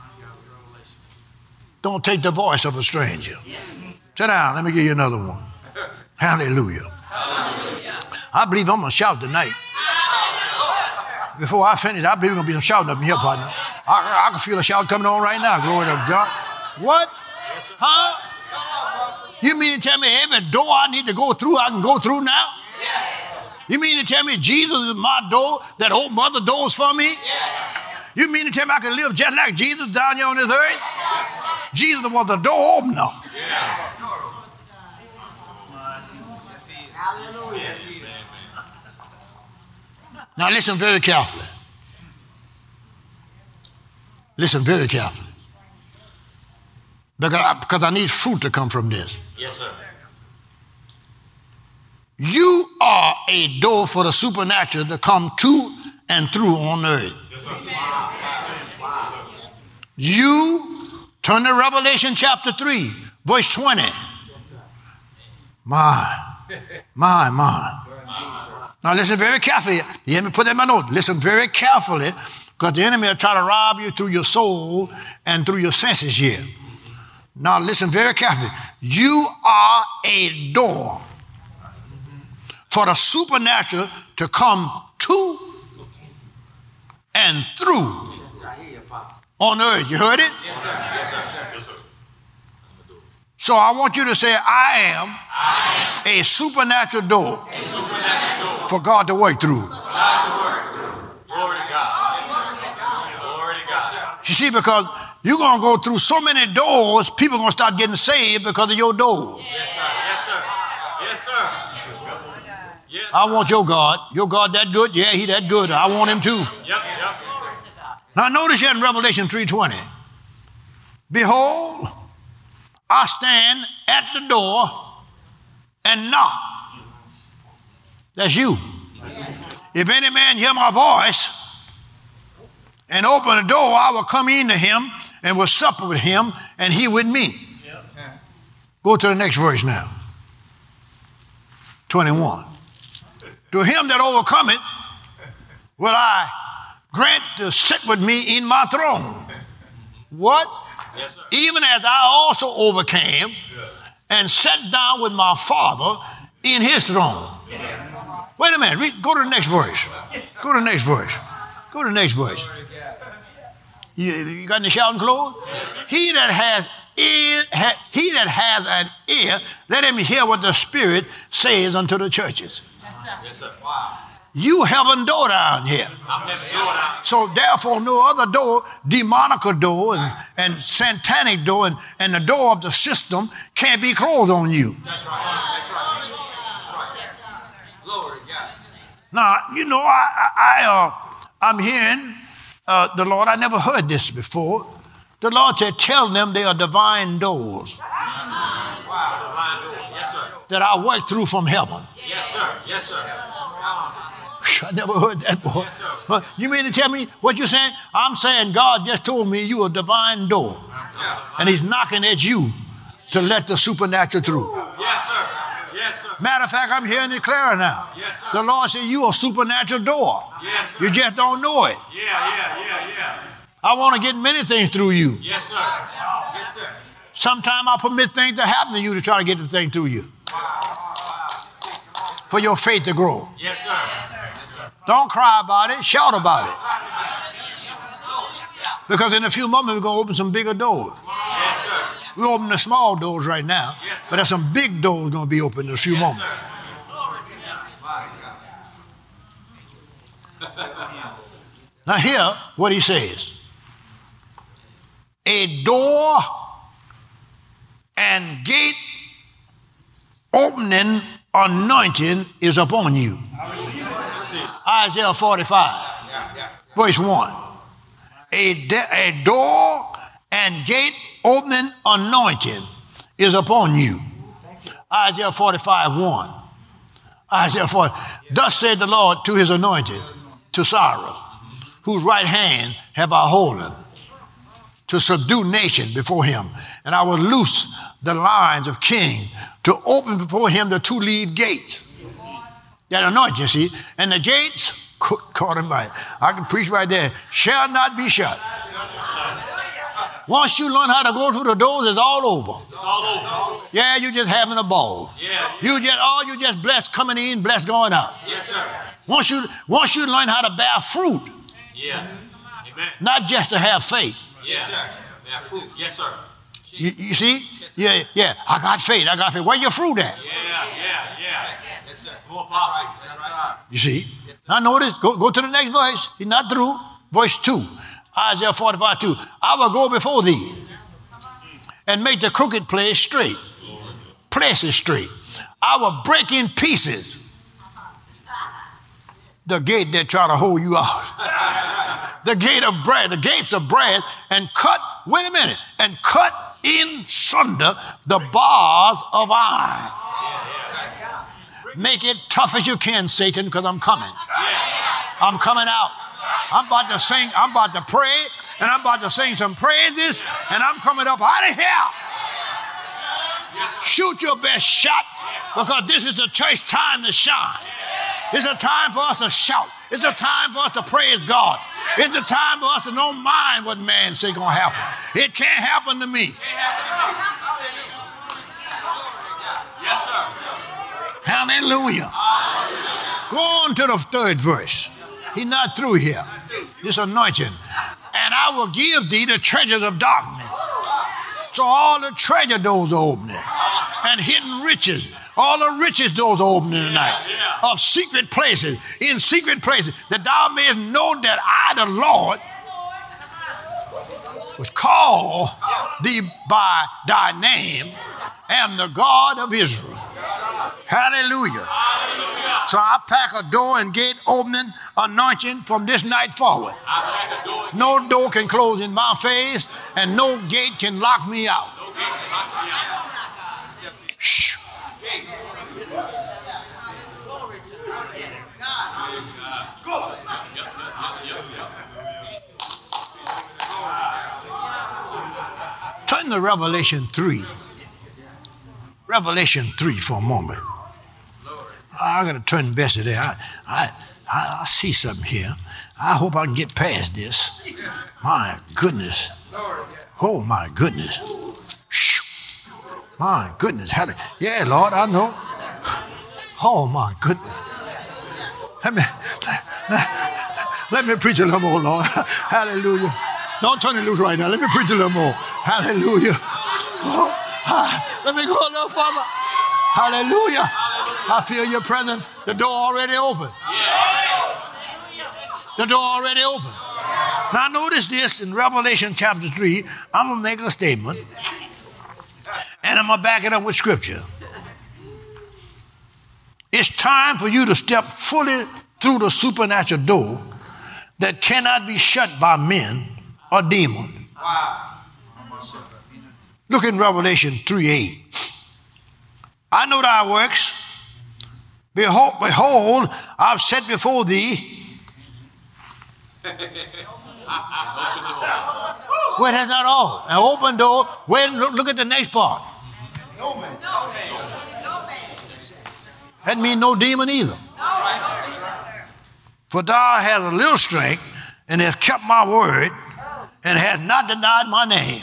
Don't take the voice of a stranger. Sit down. Let me give you another one. Hallelujah. Hallelujah. I believe I'm going to shout tonight. Before I finish, I believe there's going to be some shouting up in here, partner. I, I can feel a shout coming on right now. Glory to God. What? Huh? You mean to tell me every door I need to go through, I can go through now? You mean to tell me Jesus is my door that opened other doors for me? You mean to tell me I can live just like Jesus down here on this earth? Jesus was the door opener. Now listen very carefully. Listen very carefully. Because I, because I need fruit to come from this. Yes, sir. You are a door for the supernatural to come to and through on earth. Yes, sir. Wow. You turn to Revelation chapter three, verse twenty. My, my, my. Now listen very carefully. You hear me put that in my note. Listen very carefully, because the enemy will try to rob you through your soul and through your senses here. Now listen very carefully. You are a door for the supernatural to come to and through on earth. You heard it? Yes, sir. Yes, sir. Yes, sir. So I want you to say, I am, I am a supernatural door, a supernatural door for God to work through. for God to work through. Glory to God. Glory to God. You see, because you're going to go through so many doors, people are going to start getting saved because of your door. Yes, sir. Yes, sir. Yes, sir. Yes. I want your God. Your God that good? Yeah, he that good. I want him too. Yep, yep. Now notice here in Revelation three twenty. Behold, I stand at the door and knock. That's you. Yes. If any man hear my voice and open the door, I will come in to him and will supper with him and he with me. Yep. Go to the next verse now. twenty-one. To him that overcometh will I grant to sit with me in my throne. What? Yes, sir. Even as I also overcame and sat down with my Father in his throne. Wait a minute. Read, go to the next verse. Go to the next verse. Go to the next verse. You, you got any shouting clothes? He that has ear, ha, he that has an ear, let him hear what the Spirit says unto the churches. Yes, sir. Wow. You heaven door down here. I'm never doing that. So therefore no other door, demonical door and, and satanic door and, and the door of the system can't be closed on you. That's right. That's right. That's right. Glory to God. Now, you know, I, I, I uh, I'm hearing uh, the Lord, I never heard this before. The Lord said, tell them they are divine doors Wow. Divine door. Yes, sir. that I work through from heaven. Yes, sir. Yes, sir. I never heard that before. Yes, sir. But you mean to tell me what you're saying? I'm saying God just told me you a divine door. Yeah. And he's knocking at you to let the supernatural through. Yes, sir. Yes, sir. Matter of fact, I'm hearing it clearer now. Yes, sir. The Lord said you a supernatural door. Yes, sir. You just don't know it. Yeah, yeah, yeah, yeah. I want to get many things through you. Yes, sir. Yes, sir. Sometimes I permit things to happen to you to try to get the thing through you. For your faith to grow. Yes, sir. Yes, sir. Don't cry about it, shout about it. Because in a few moments we're going to open some bigger doors. Yes, sir. We're opening the small doors right now, Yes, sir. but there's some big doors going to be opened in a few Yes, moments. sir. Now hear what he says. A door and gate opening anointing is upon you. Isaiah forty-five, verse one. A, de- a door and gate opening anointing is upon you. Isaiah forty-five, one. Isaiah forty. Thus said the Lord to his anointed, to Cyrus, whose right hand have I holden, to subdue nation before him. And I will loose the lines of king, to open before him the two-leaved gates. That anointing, you see. And the gates, caught him by it. I can preach right there, shall not be shut. Once you learn how to go through the doors, it's all over. It's all over. Yeah, you just having a ball. Yeah. You just, oh, you just blessed coming in, blessed going out. Yes, sir. Once you, once you learn how to bear fruit, Yeah. Amen. not just to have faith. Yes, sir. Yeah, fruit. Yes, sir. You, you see? Yeah, yeah. I got faith. I got faith. Where your fruit at? Yeah, yeah, yeah. Yes, sir. More powerful. That's right. You see? Now notice, go, go to the next verse. He's not through. Verse two. Isaiah forty-five, two. I will go before thee and make the crooked place straight. Places straight. I will break in pieces the gate that try to hold you out. The gate of brass, the gates of brass, and cut, wait a minute, and cut in sunder the bars of iron. Make it tough as you can, Satan, because I'm coming. I'm coming out. I'm about to sing, I'm about to pray, and I'm about to sing some praises, and I'm coming up out of here. Shoot your best shot, because this is the church time to shine. It's a time for us to shout. It's a time for us to praise God. It's a time for us to don't mind what man say gonna happen. It can't happen to me. Yes, sir. Hallelujah. Go on to the third verse. He's not through here. This anointing. And I will give thee the treasures of darkness. So all the treasure doors are opening. And hidden riches. All the riches doors are opening tonight. Of secret places. In secret places. That thou mayest know that I, the Lord, was called thee by thy name, am the God of Israel. Hallelujah. Hallelujah. So I pack a door and gate opening anointing from this night forward. No door can close in my face, and no gate can lock me out. Shh. Turn to Revelation three. Revelation three for a moment. I got to turn Bessie there. I, I, I, I see something here. I hope I can get past this. My goodness. Oh, my goodness. Shh. My goodness. Yeah, Lord, I know. Oh, my goodness. Let me, let, let me preach a little more, Lord. Hallelujah. Don't turn it loose right now. Let me preach a little more. Hallelujah. Oh, ah, let me go a little further. Hallelujah. I feel your presence. The door already open. The door already open. Now notice this in Revelation chapter three. I'm going to make a statement. And I'm going to back it up with scripture. It's time for you to step fully through the supernatural door that cannot be shut by men or demons. Look in Revelation three eight. I know thy works. Behold, behold, I've set before thee. Well, that's not all. An open door. Wait, look, look at the next part. That means no demon either. For thou hast a little strength and hast kept my word and hast not denied my name.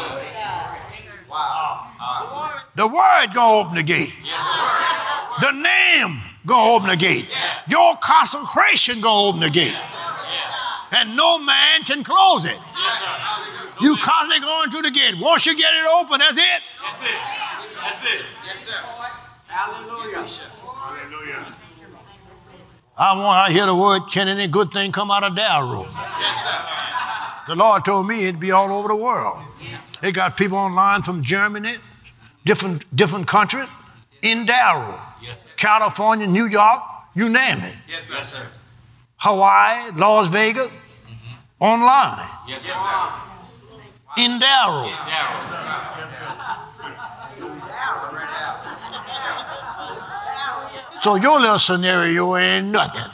The word gonna open the gate. The name gonna open the gate. Your consecration gonna open the gate. And no man can close it. You constantly going through the gate. Once you get it open, that's it. That's it. That's it. Yes, sir. Hallelujah. Hallelujah. I want, I hear the word, can any good thing come out of Darrow? Yes, sir. The Lord told me it'd be all over the world. They got people online from Germany, different different countries, in Darrow, yes, California, New York, you name it. Yes, sir. Yes, sir. Hawaii, Las Vegas, mm-hmm. online. Yes, yes, sir. In Darrow. In Darrow. So your little scenario ain't nothing.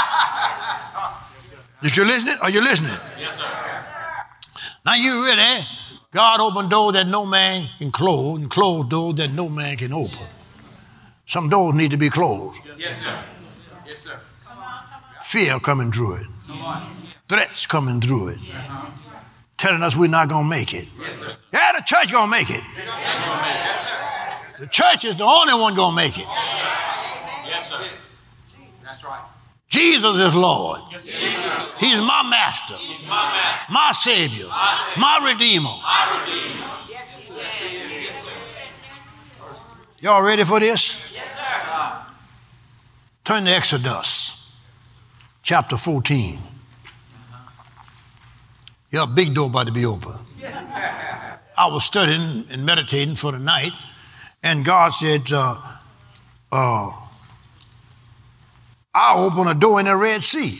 Is you listening? Are you listening? Yes, sir. Now you ready? God opened doors that no man can close and closed doors that no man can open. Some doors need to be closed. Yes, sir. Yes, sir. Fear coming through it. Threats coming through it. Telling us we're not going to make it. Yes, sir. Yeah, the church going to make it. Yes, sir. The church is the only one going to make it. Yes, sir. That's right. Jesus is Lord. Jesus. He's my master. He's my master. My Savior. My, Savior. my Redeemer. My Redeemer. Yes, he is. Yes, sir. Y'all ready for this? Yes, sir. Turn to Exodus, chapter fourteen. Your big door about to be open. I was studying and meditating for the night, and God said, uh, uh, I'll open a door in the Red Sea.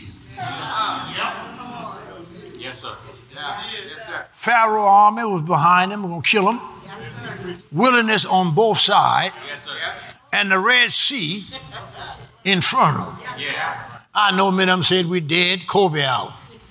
Yes, sir. Yeah. Yes, sir. Pharaoh army was behind him, we're going to kill him. wilderness on both sides, Yes, sir. and the Red Sea in front of them. Yeah. I know many of them said we dead, COVID out.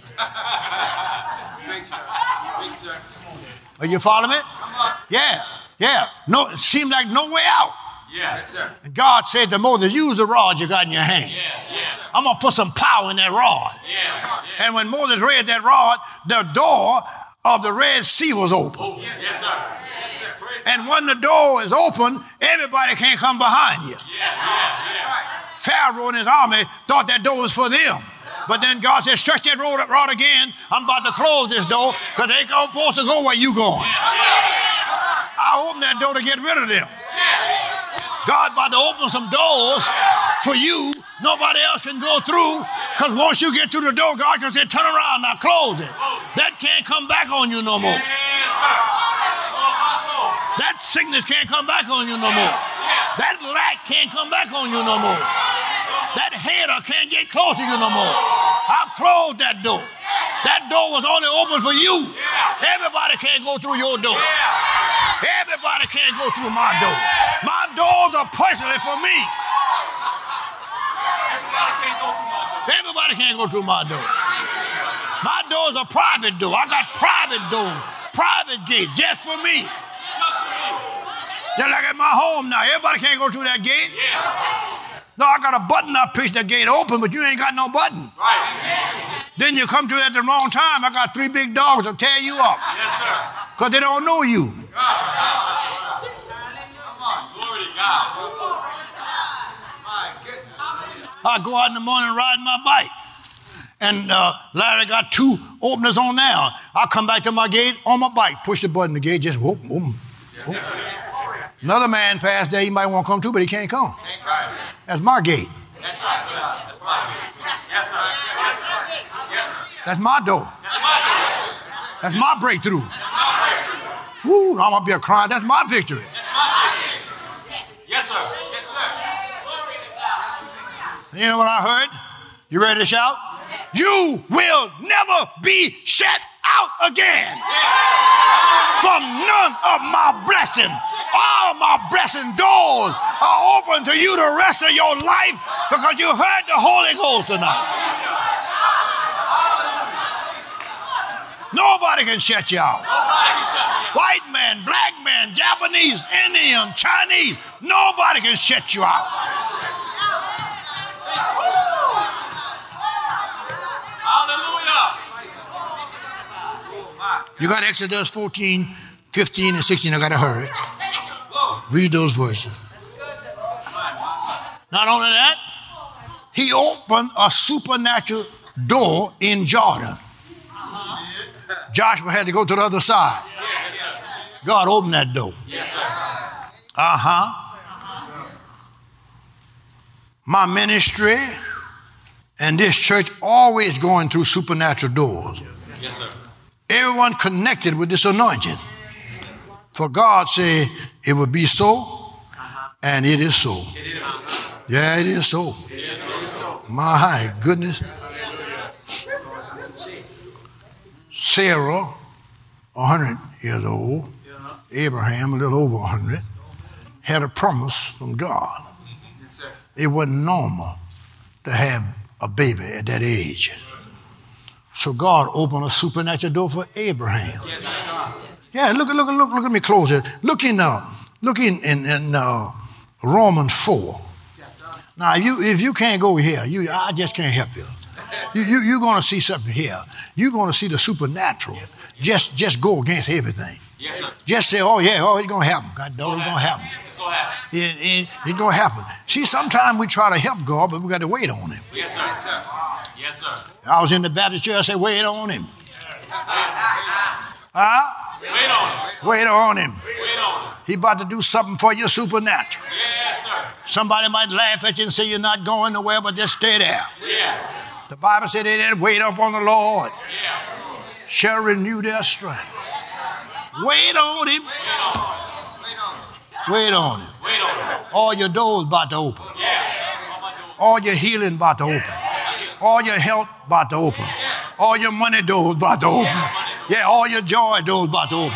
Big sir. Big sir. Are you following me? Yeah, yeah. No, it seemed like no way out. Yeah. Yes, sir. And God said to Moses, use the rod you got in your hand. Yeah. Yeah. I'm going to put some power in that rod. Yeah. Yeah. And when Moses read that rod, the door of the Red Sea was open. Oh, yes, yes, sir. Yes, sir. Praise And when the door is open, everybody can't come behind you. Yeah. Yeah. Yeah. Pharaoh and his army thought that door was for them. But then God said, stretch that rod, rod again. I'm about to close this door because they ain't supposed to go where you going. I opened that door to get rid of them. God about to open some doors for you. Nobody else can go through because once you get through the door, God can say, turn around now, close it. That can't come back on you no more. Yes, sir. Oh, my soul. That sickness can't come back on you no more. That lack can't come back on you no more. That hater can't get close to you no more. I've closed that door. That door was only open for you. Everybody can't go through your door. Everybody can't go through my door. My doors are personally for me. Everybody can't go through my door. My door's a private door. I got private doors, private gates just for me. Just like at my home now. Everybody can't go through that gate. No, I got a button up, push that gate open, but you ain't got no button. Right. Then you come to it at the wrong time. I got three big dogs that'll tear you up. Yes, sir. Because they don't know you. Come on. Glory to God. My goodness. I go out in the morning riding my bike. And uh, Larry got two openers on now. I come back to my gate on my bike, push the button, the gate just whoop, whoop, whoop. Another man passed there, he might want to come too, but he can't come. That's my gate. That's right. That's my gate. Yes, sir. Yes, sir. Yes, sir. That's my door. That's my door. That's my breakthrough. That's my breakthrough. Woo, I'm going to be a crying. That's my victory. That's my victory. Yes, sir. Yes, sir. You know what I heard? You ready to shout? You will never be shut out again from none of my blessings. All my blessing doors are open to you the rest of your life because you heard the Holy Ghost tonight. Nobody can shut you out. White man, black man, Japanese, Indian, Chinese, nobody can shut you out. Hallelujah. You got Exodus fourteen, fifteen, and sixteen. I got to hurry. Read those verses. Not only that, he opened a supernatural door in Jordan. Joshua had to go to the other side. God opened that door. Uh-huh. My ministry and this church always going through supernatural doors. Yes, sir. Everyone connected with this anointing. For God said it would be so, and it is so. It is. Yeah, it is so. It is so. My goodness. Sarah, one hundred years old, Abraham, a little over one hundred, had a promise from God. Yes, sir. It wasn't normal to have a baby at that age. So God opened a supernatural door for Abraham. Yes, sir. Yeah, look, look, look, look at me close here. Look in, uh, look in, in, in uh, Romans four. Now, if you if you can't go here, you I just can't help you. You you you're gonna see something here. You're gonna see the supernatural. Just just go against everything. Yes, sir. Just say, oh yeah, oh it's gonna happen. God, oh, it's gonna happen. It's going to happen. It, it, it's gonna happen. See, sometimes we try to help God, but we got to wait on Him. Yes, sir. Yes, sir. Yes, sir. I was in the Baptist church. I said, wait on Him. Huh? Wait on him. Wait on Him. Wait on him. He about to do something for you supernatural. Yes, sir. Somebody might laugh at you and say you're not going nowhere, but just stay there. Yeah. The Bible said they that wait up on the Lord Yeah. shall renew their strength. Wait on Him. Wait on him. Wait on Him. Wait on him. All your doors about to open. Yeah. All your healing about to open. All your health about to open. All your money doors about to open. Yeah, all your joy doors about to open.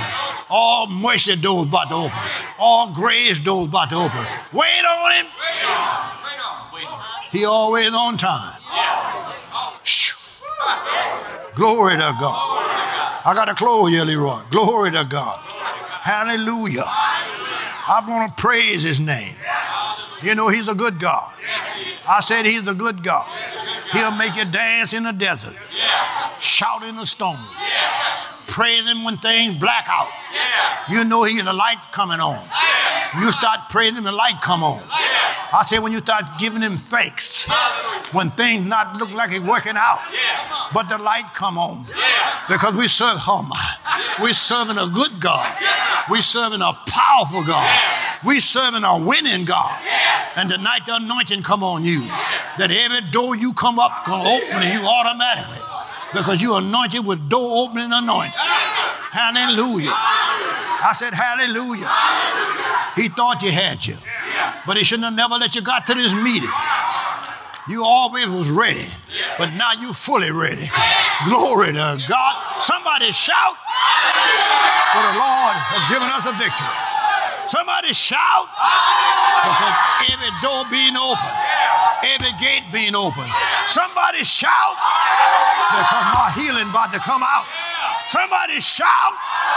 All mercy doors about to open. All grace doors about to open. Wait on him. Wait on. Wait on. Wait on. He always on time. Shoo. Glory to God. I got to close here, Leroy. Glory to God. Hallelujah. I want to praise his name. You know, he's a good God. I said he's a good God. He'll make you dance in the desert, shout in the storm, praise him when things black out. You know he the light's coming on. You start praising him, the light come on. I said when you start giving him thanks, when things not look like it's working out, but the light come on. Because we serve, oh my, we serving a good God. We serving a powerful God. We serving a winning God. And tonight the anointing come on you. That every door you come up can open you automatically. Because you anointed with door opening anointing. Hallelujah. I said hallelujah. He thought you had you. But he shouldn't have never let you got to this meeting. You always was ready. But now you fully ready. Glory to God. Somebody shout. For the Lord has given us a victory. Somebody shout. Because every door being open. Every gate being open. Somebody shout. Because my healing about to come out. Somebody shout.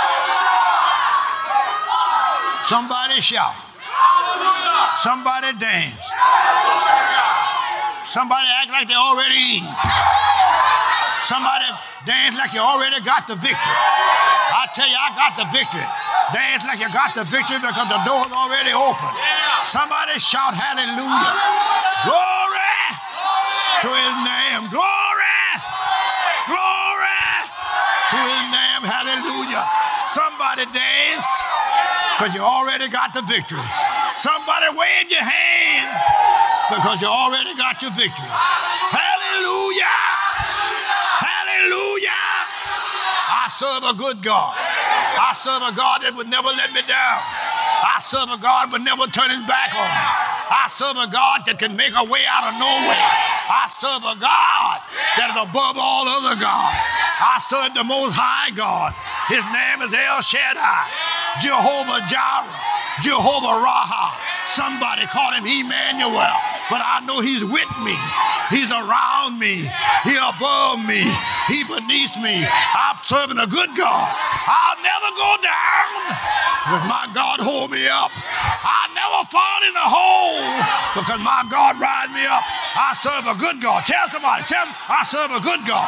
Somebody shout. Somebody dance. Somebody act like they already in. Somebody dance like you already got the victory. I tell you, I got the victory. Dance like you got the victory because the door's already open. Somebody shout hallelujah. Glory to his name. Glory. Glory to his name. Hallelujah. Somebody dance because you already got the victory. Somebody wave your hand because you already got your victory. Hallelujah. Hallelujah. I serve a good God. I serve a God that would never let me down. I serve a God that would never turn his back on me. I serve a God that can make a way out of no way. I serve a God that is above all other gods. I serve the Most High God. His name is El Shaddai, Jehovah Jireh, Jehovah Raha. Somebody call him Emmanuel, but I know he's with me. He's around me. He above me. He beneath me. I'm serving a good God. I'll never go down because my God hold me up. I'll never fall in a hole because my God rise me up. I serve a good God. Tell somebody, tell them, I serve a good God.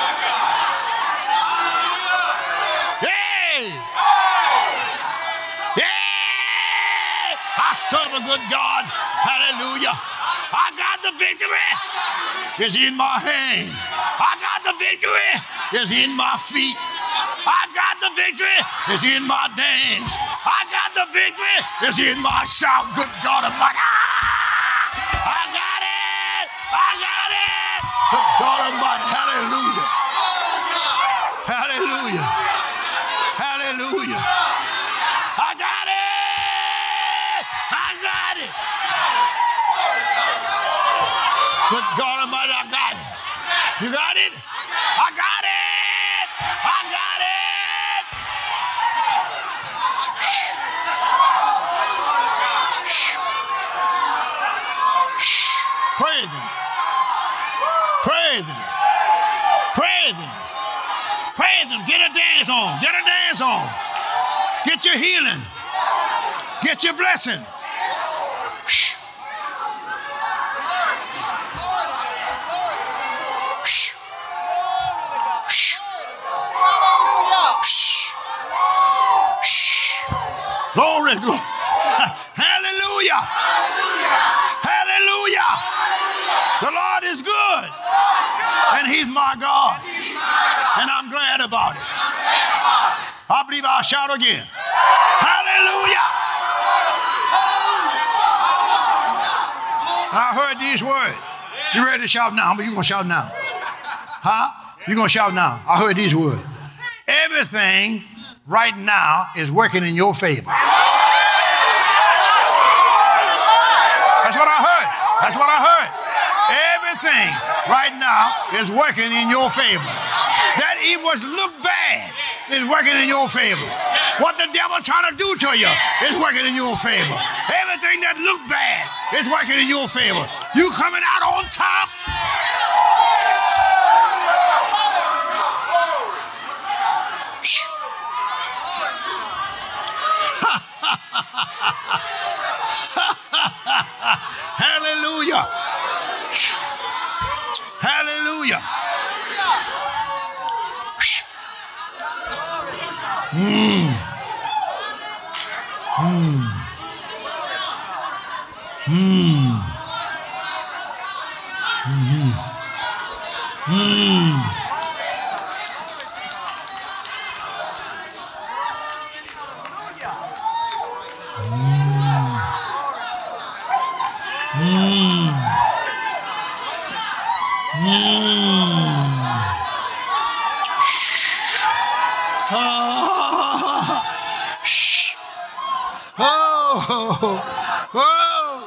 Hey! Yeah! I serve a good God. Hallelujah. I got the victory. It's in my hand. I got the victory. It's in my feet. I got the victory. It's in my dance. I got the victory. It's in my shout. Good God Almighty. Ah! I got it. I got it. Good God Almighty. Hallelujah. Hallelujah. Hallelujah. I got it. I got it. Good God Almighty, I got it. You got it? I got it. I got it. Praise him. Praise him. Praise him. Praise him. Get a dance on. Get a dance on. Get your healing. Get your blessing. Glory, glory. Hallelujah. Hallelujah. Hallelujah. The Lord is good. And he's my God. And I'm glad about it. I believe I'll shout again. Hallelujah. I heard these words. You ready to shout now? But you going to shout now. Huh? You going to shout now. I heard these words. Everything right now is working in your favor. That's what I heard. That's what I heard. Everything right now is working in your favor. That it was look bad is working in your favor. What the devil trying to do to you is working in your favor. Everything that looked bad is working in your favor. You coming out on top. Hallelujah. Hallelujah. Mm. Mm. Mm. Mm-hmm. Mm. Mm. Mm. Ah. Shh. Oh. Oh.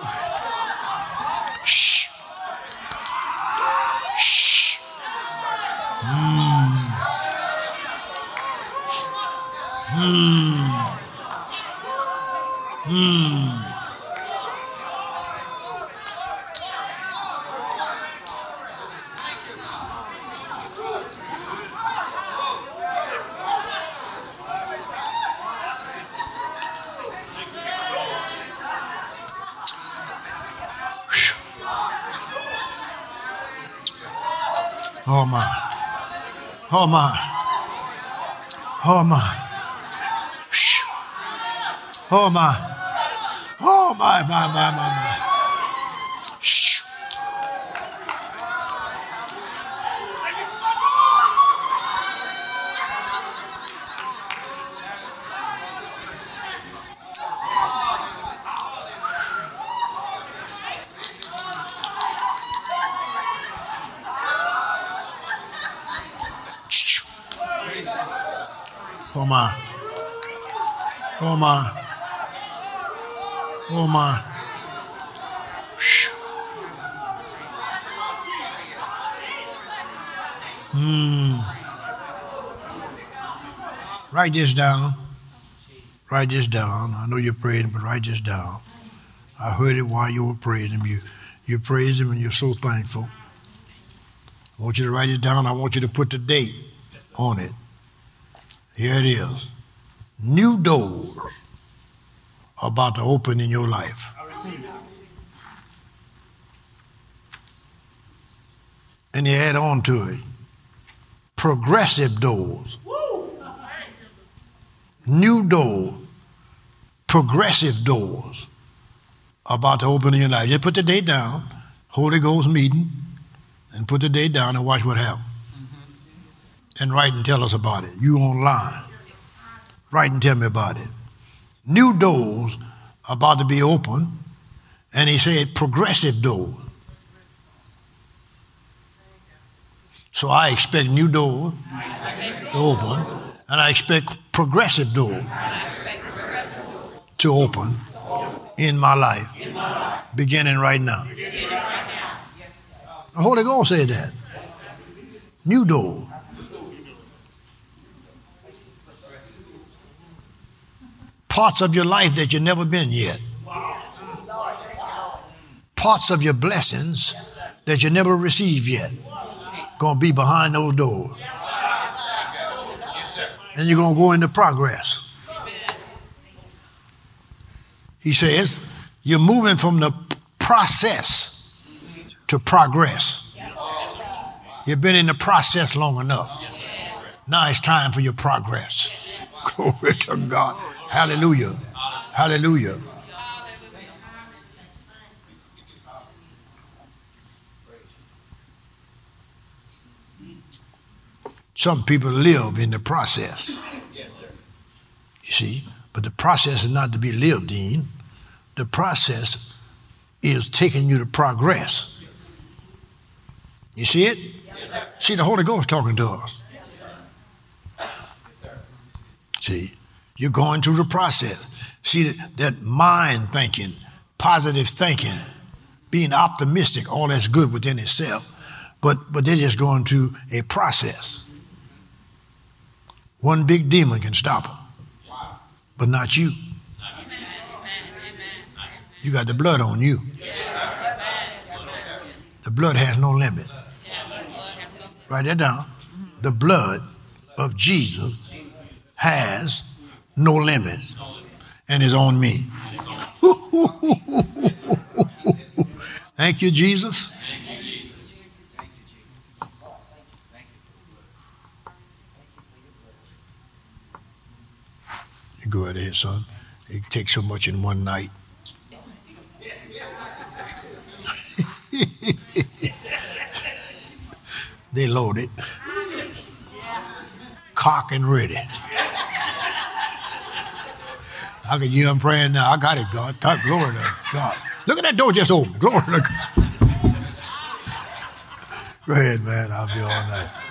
Shh. Shh. Mm. Mm. Mm. Oh my. Oh my. Oh my. Shh. Oh my. Oh my, my, my, my, my. Shh. Oh my. Oh my. Oh my. Shh. Hmm. Write this down. Write this down. I know you're praying, but write this down. I heard it while you were praying him. You, you praised him and you're so thankful. I want you to write it down. I want you to put the date on it. Here it is. New doors are about to open in your life. And you add on to it, progressive doors. New doors, progressive doors are about to open in your life. Just put the date down, Holy Ghost meeting, and put the date down and watch what happens. And write and tell us about it. You online. Write and tell me about it. New doors are about to be open. And he said progressive doors. So I expect new doors to open. And I expect progressive doors to open in my life. Beginning right now. The Holy Ghost said that. New doors. Parts of your life that you've never been yet. Parts of your blessings that you never received yet. Going to be behind those doors. And you're going to go into progress. He says, you're moving from the process to progress. You've been in the process long enough. Now it's time for your progress. Glory to God. Hallelujah. Hallelujah. Some people live in the process. You see, but the process is not to be lived in. The process is taking you to progress. You see it? See, the Holy Ghost talking to us. See, you're going through the process. See, that, that mind thinking, positive thinking, being optimistic, all that's good within itself. But, but they're just going through a process. One big demon can stop them. but not you. You got the blood on you. The blood has no limit. Write that down. The blood of Jesus has no limit and is on me. Thank you, Jesus. Go right ahead, son. It takes so much in one night. They loaded. Cock and ready. I can hear them praying now. I got it, God. God. Glory to God. Look at that door just open. Glory to God. Go ahead, man. I'll be all night.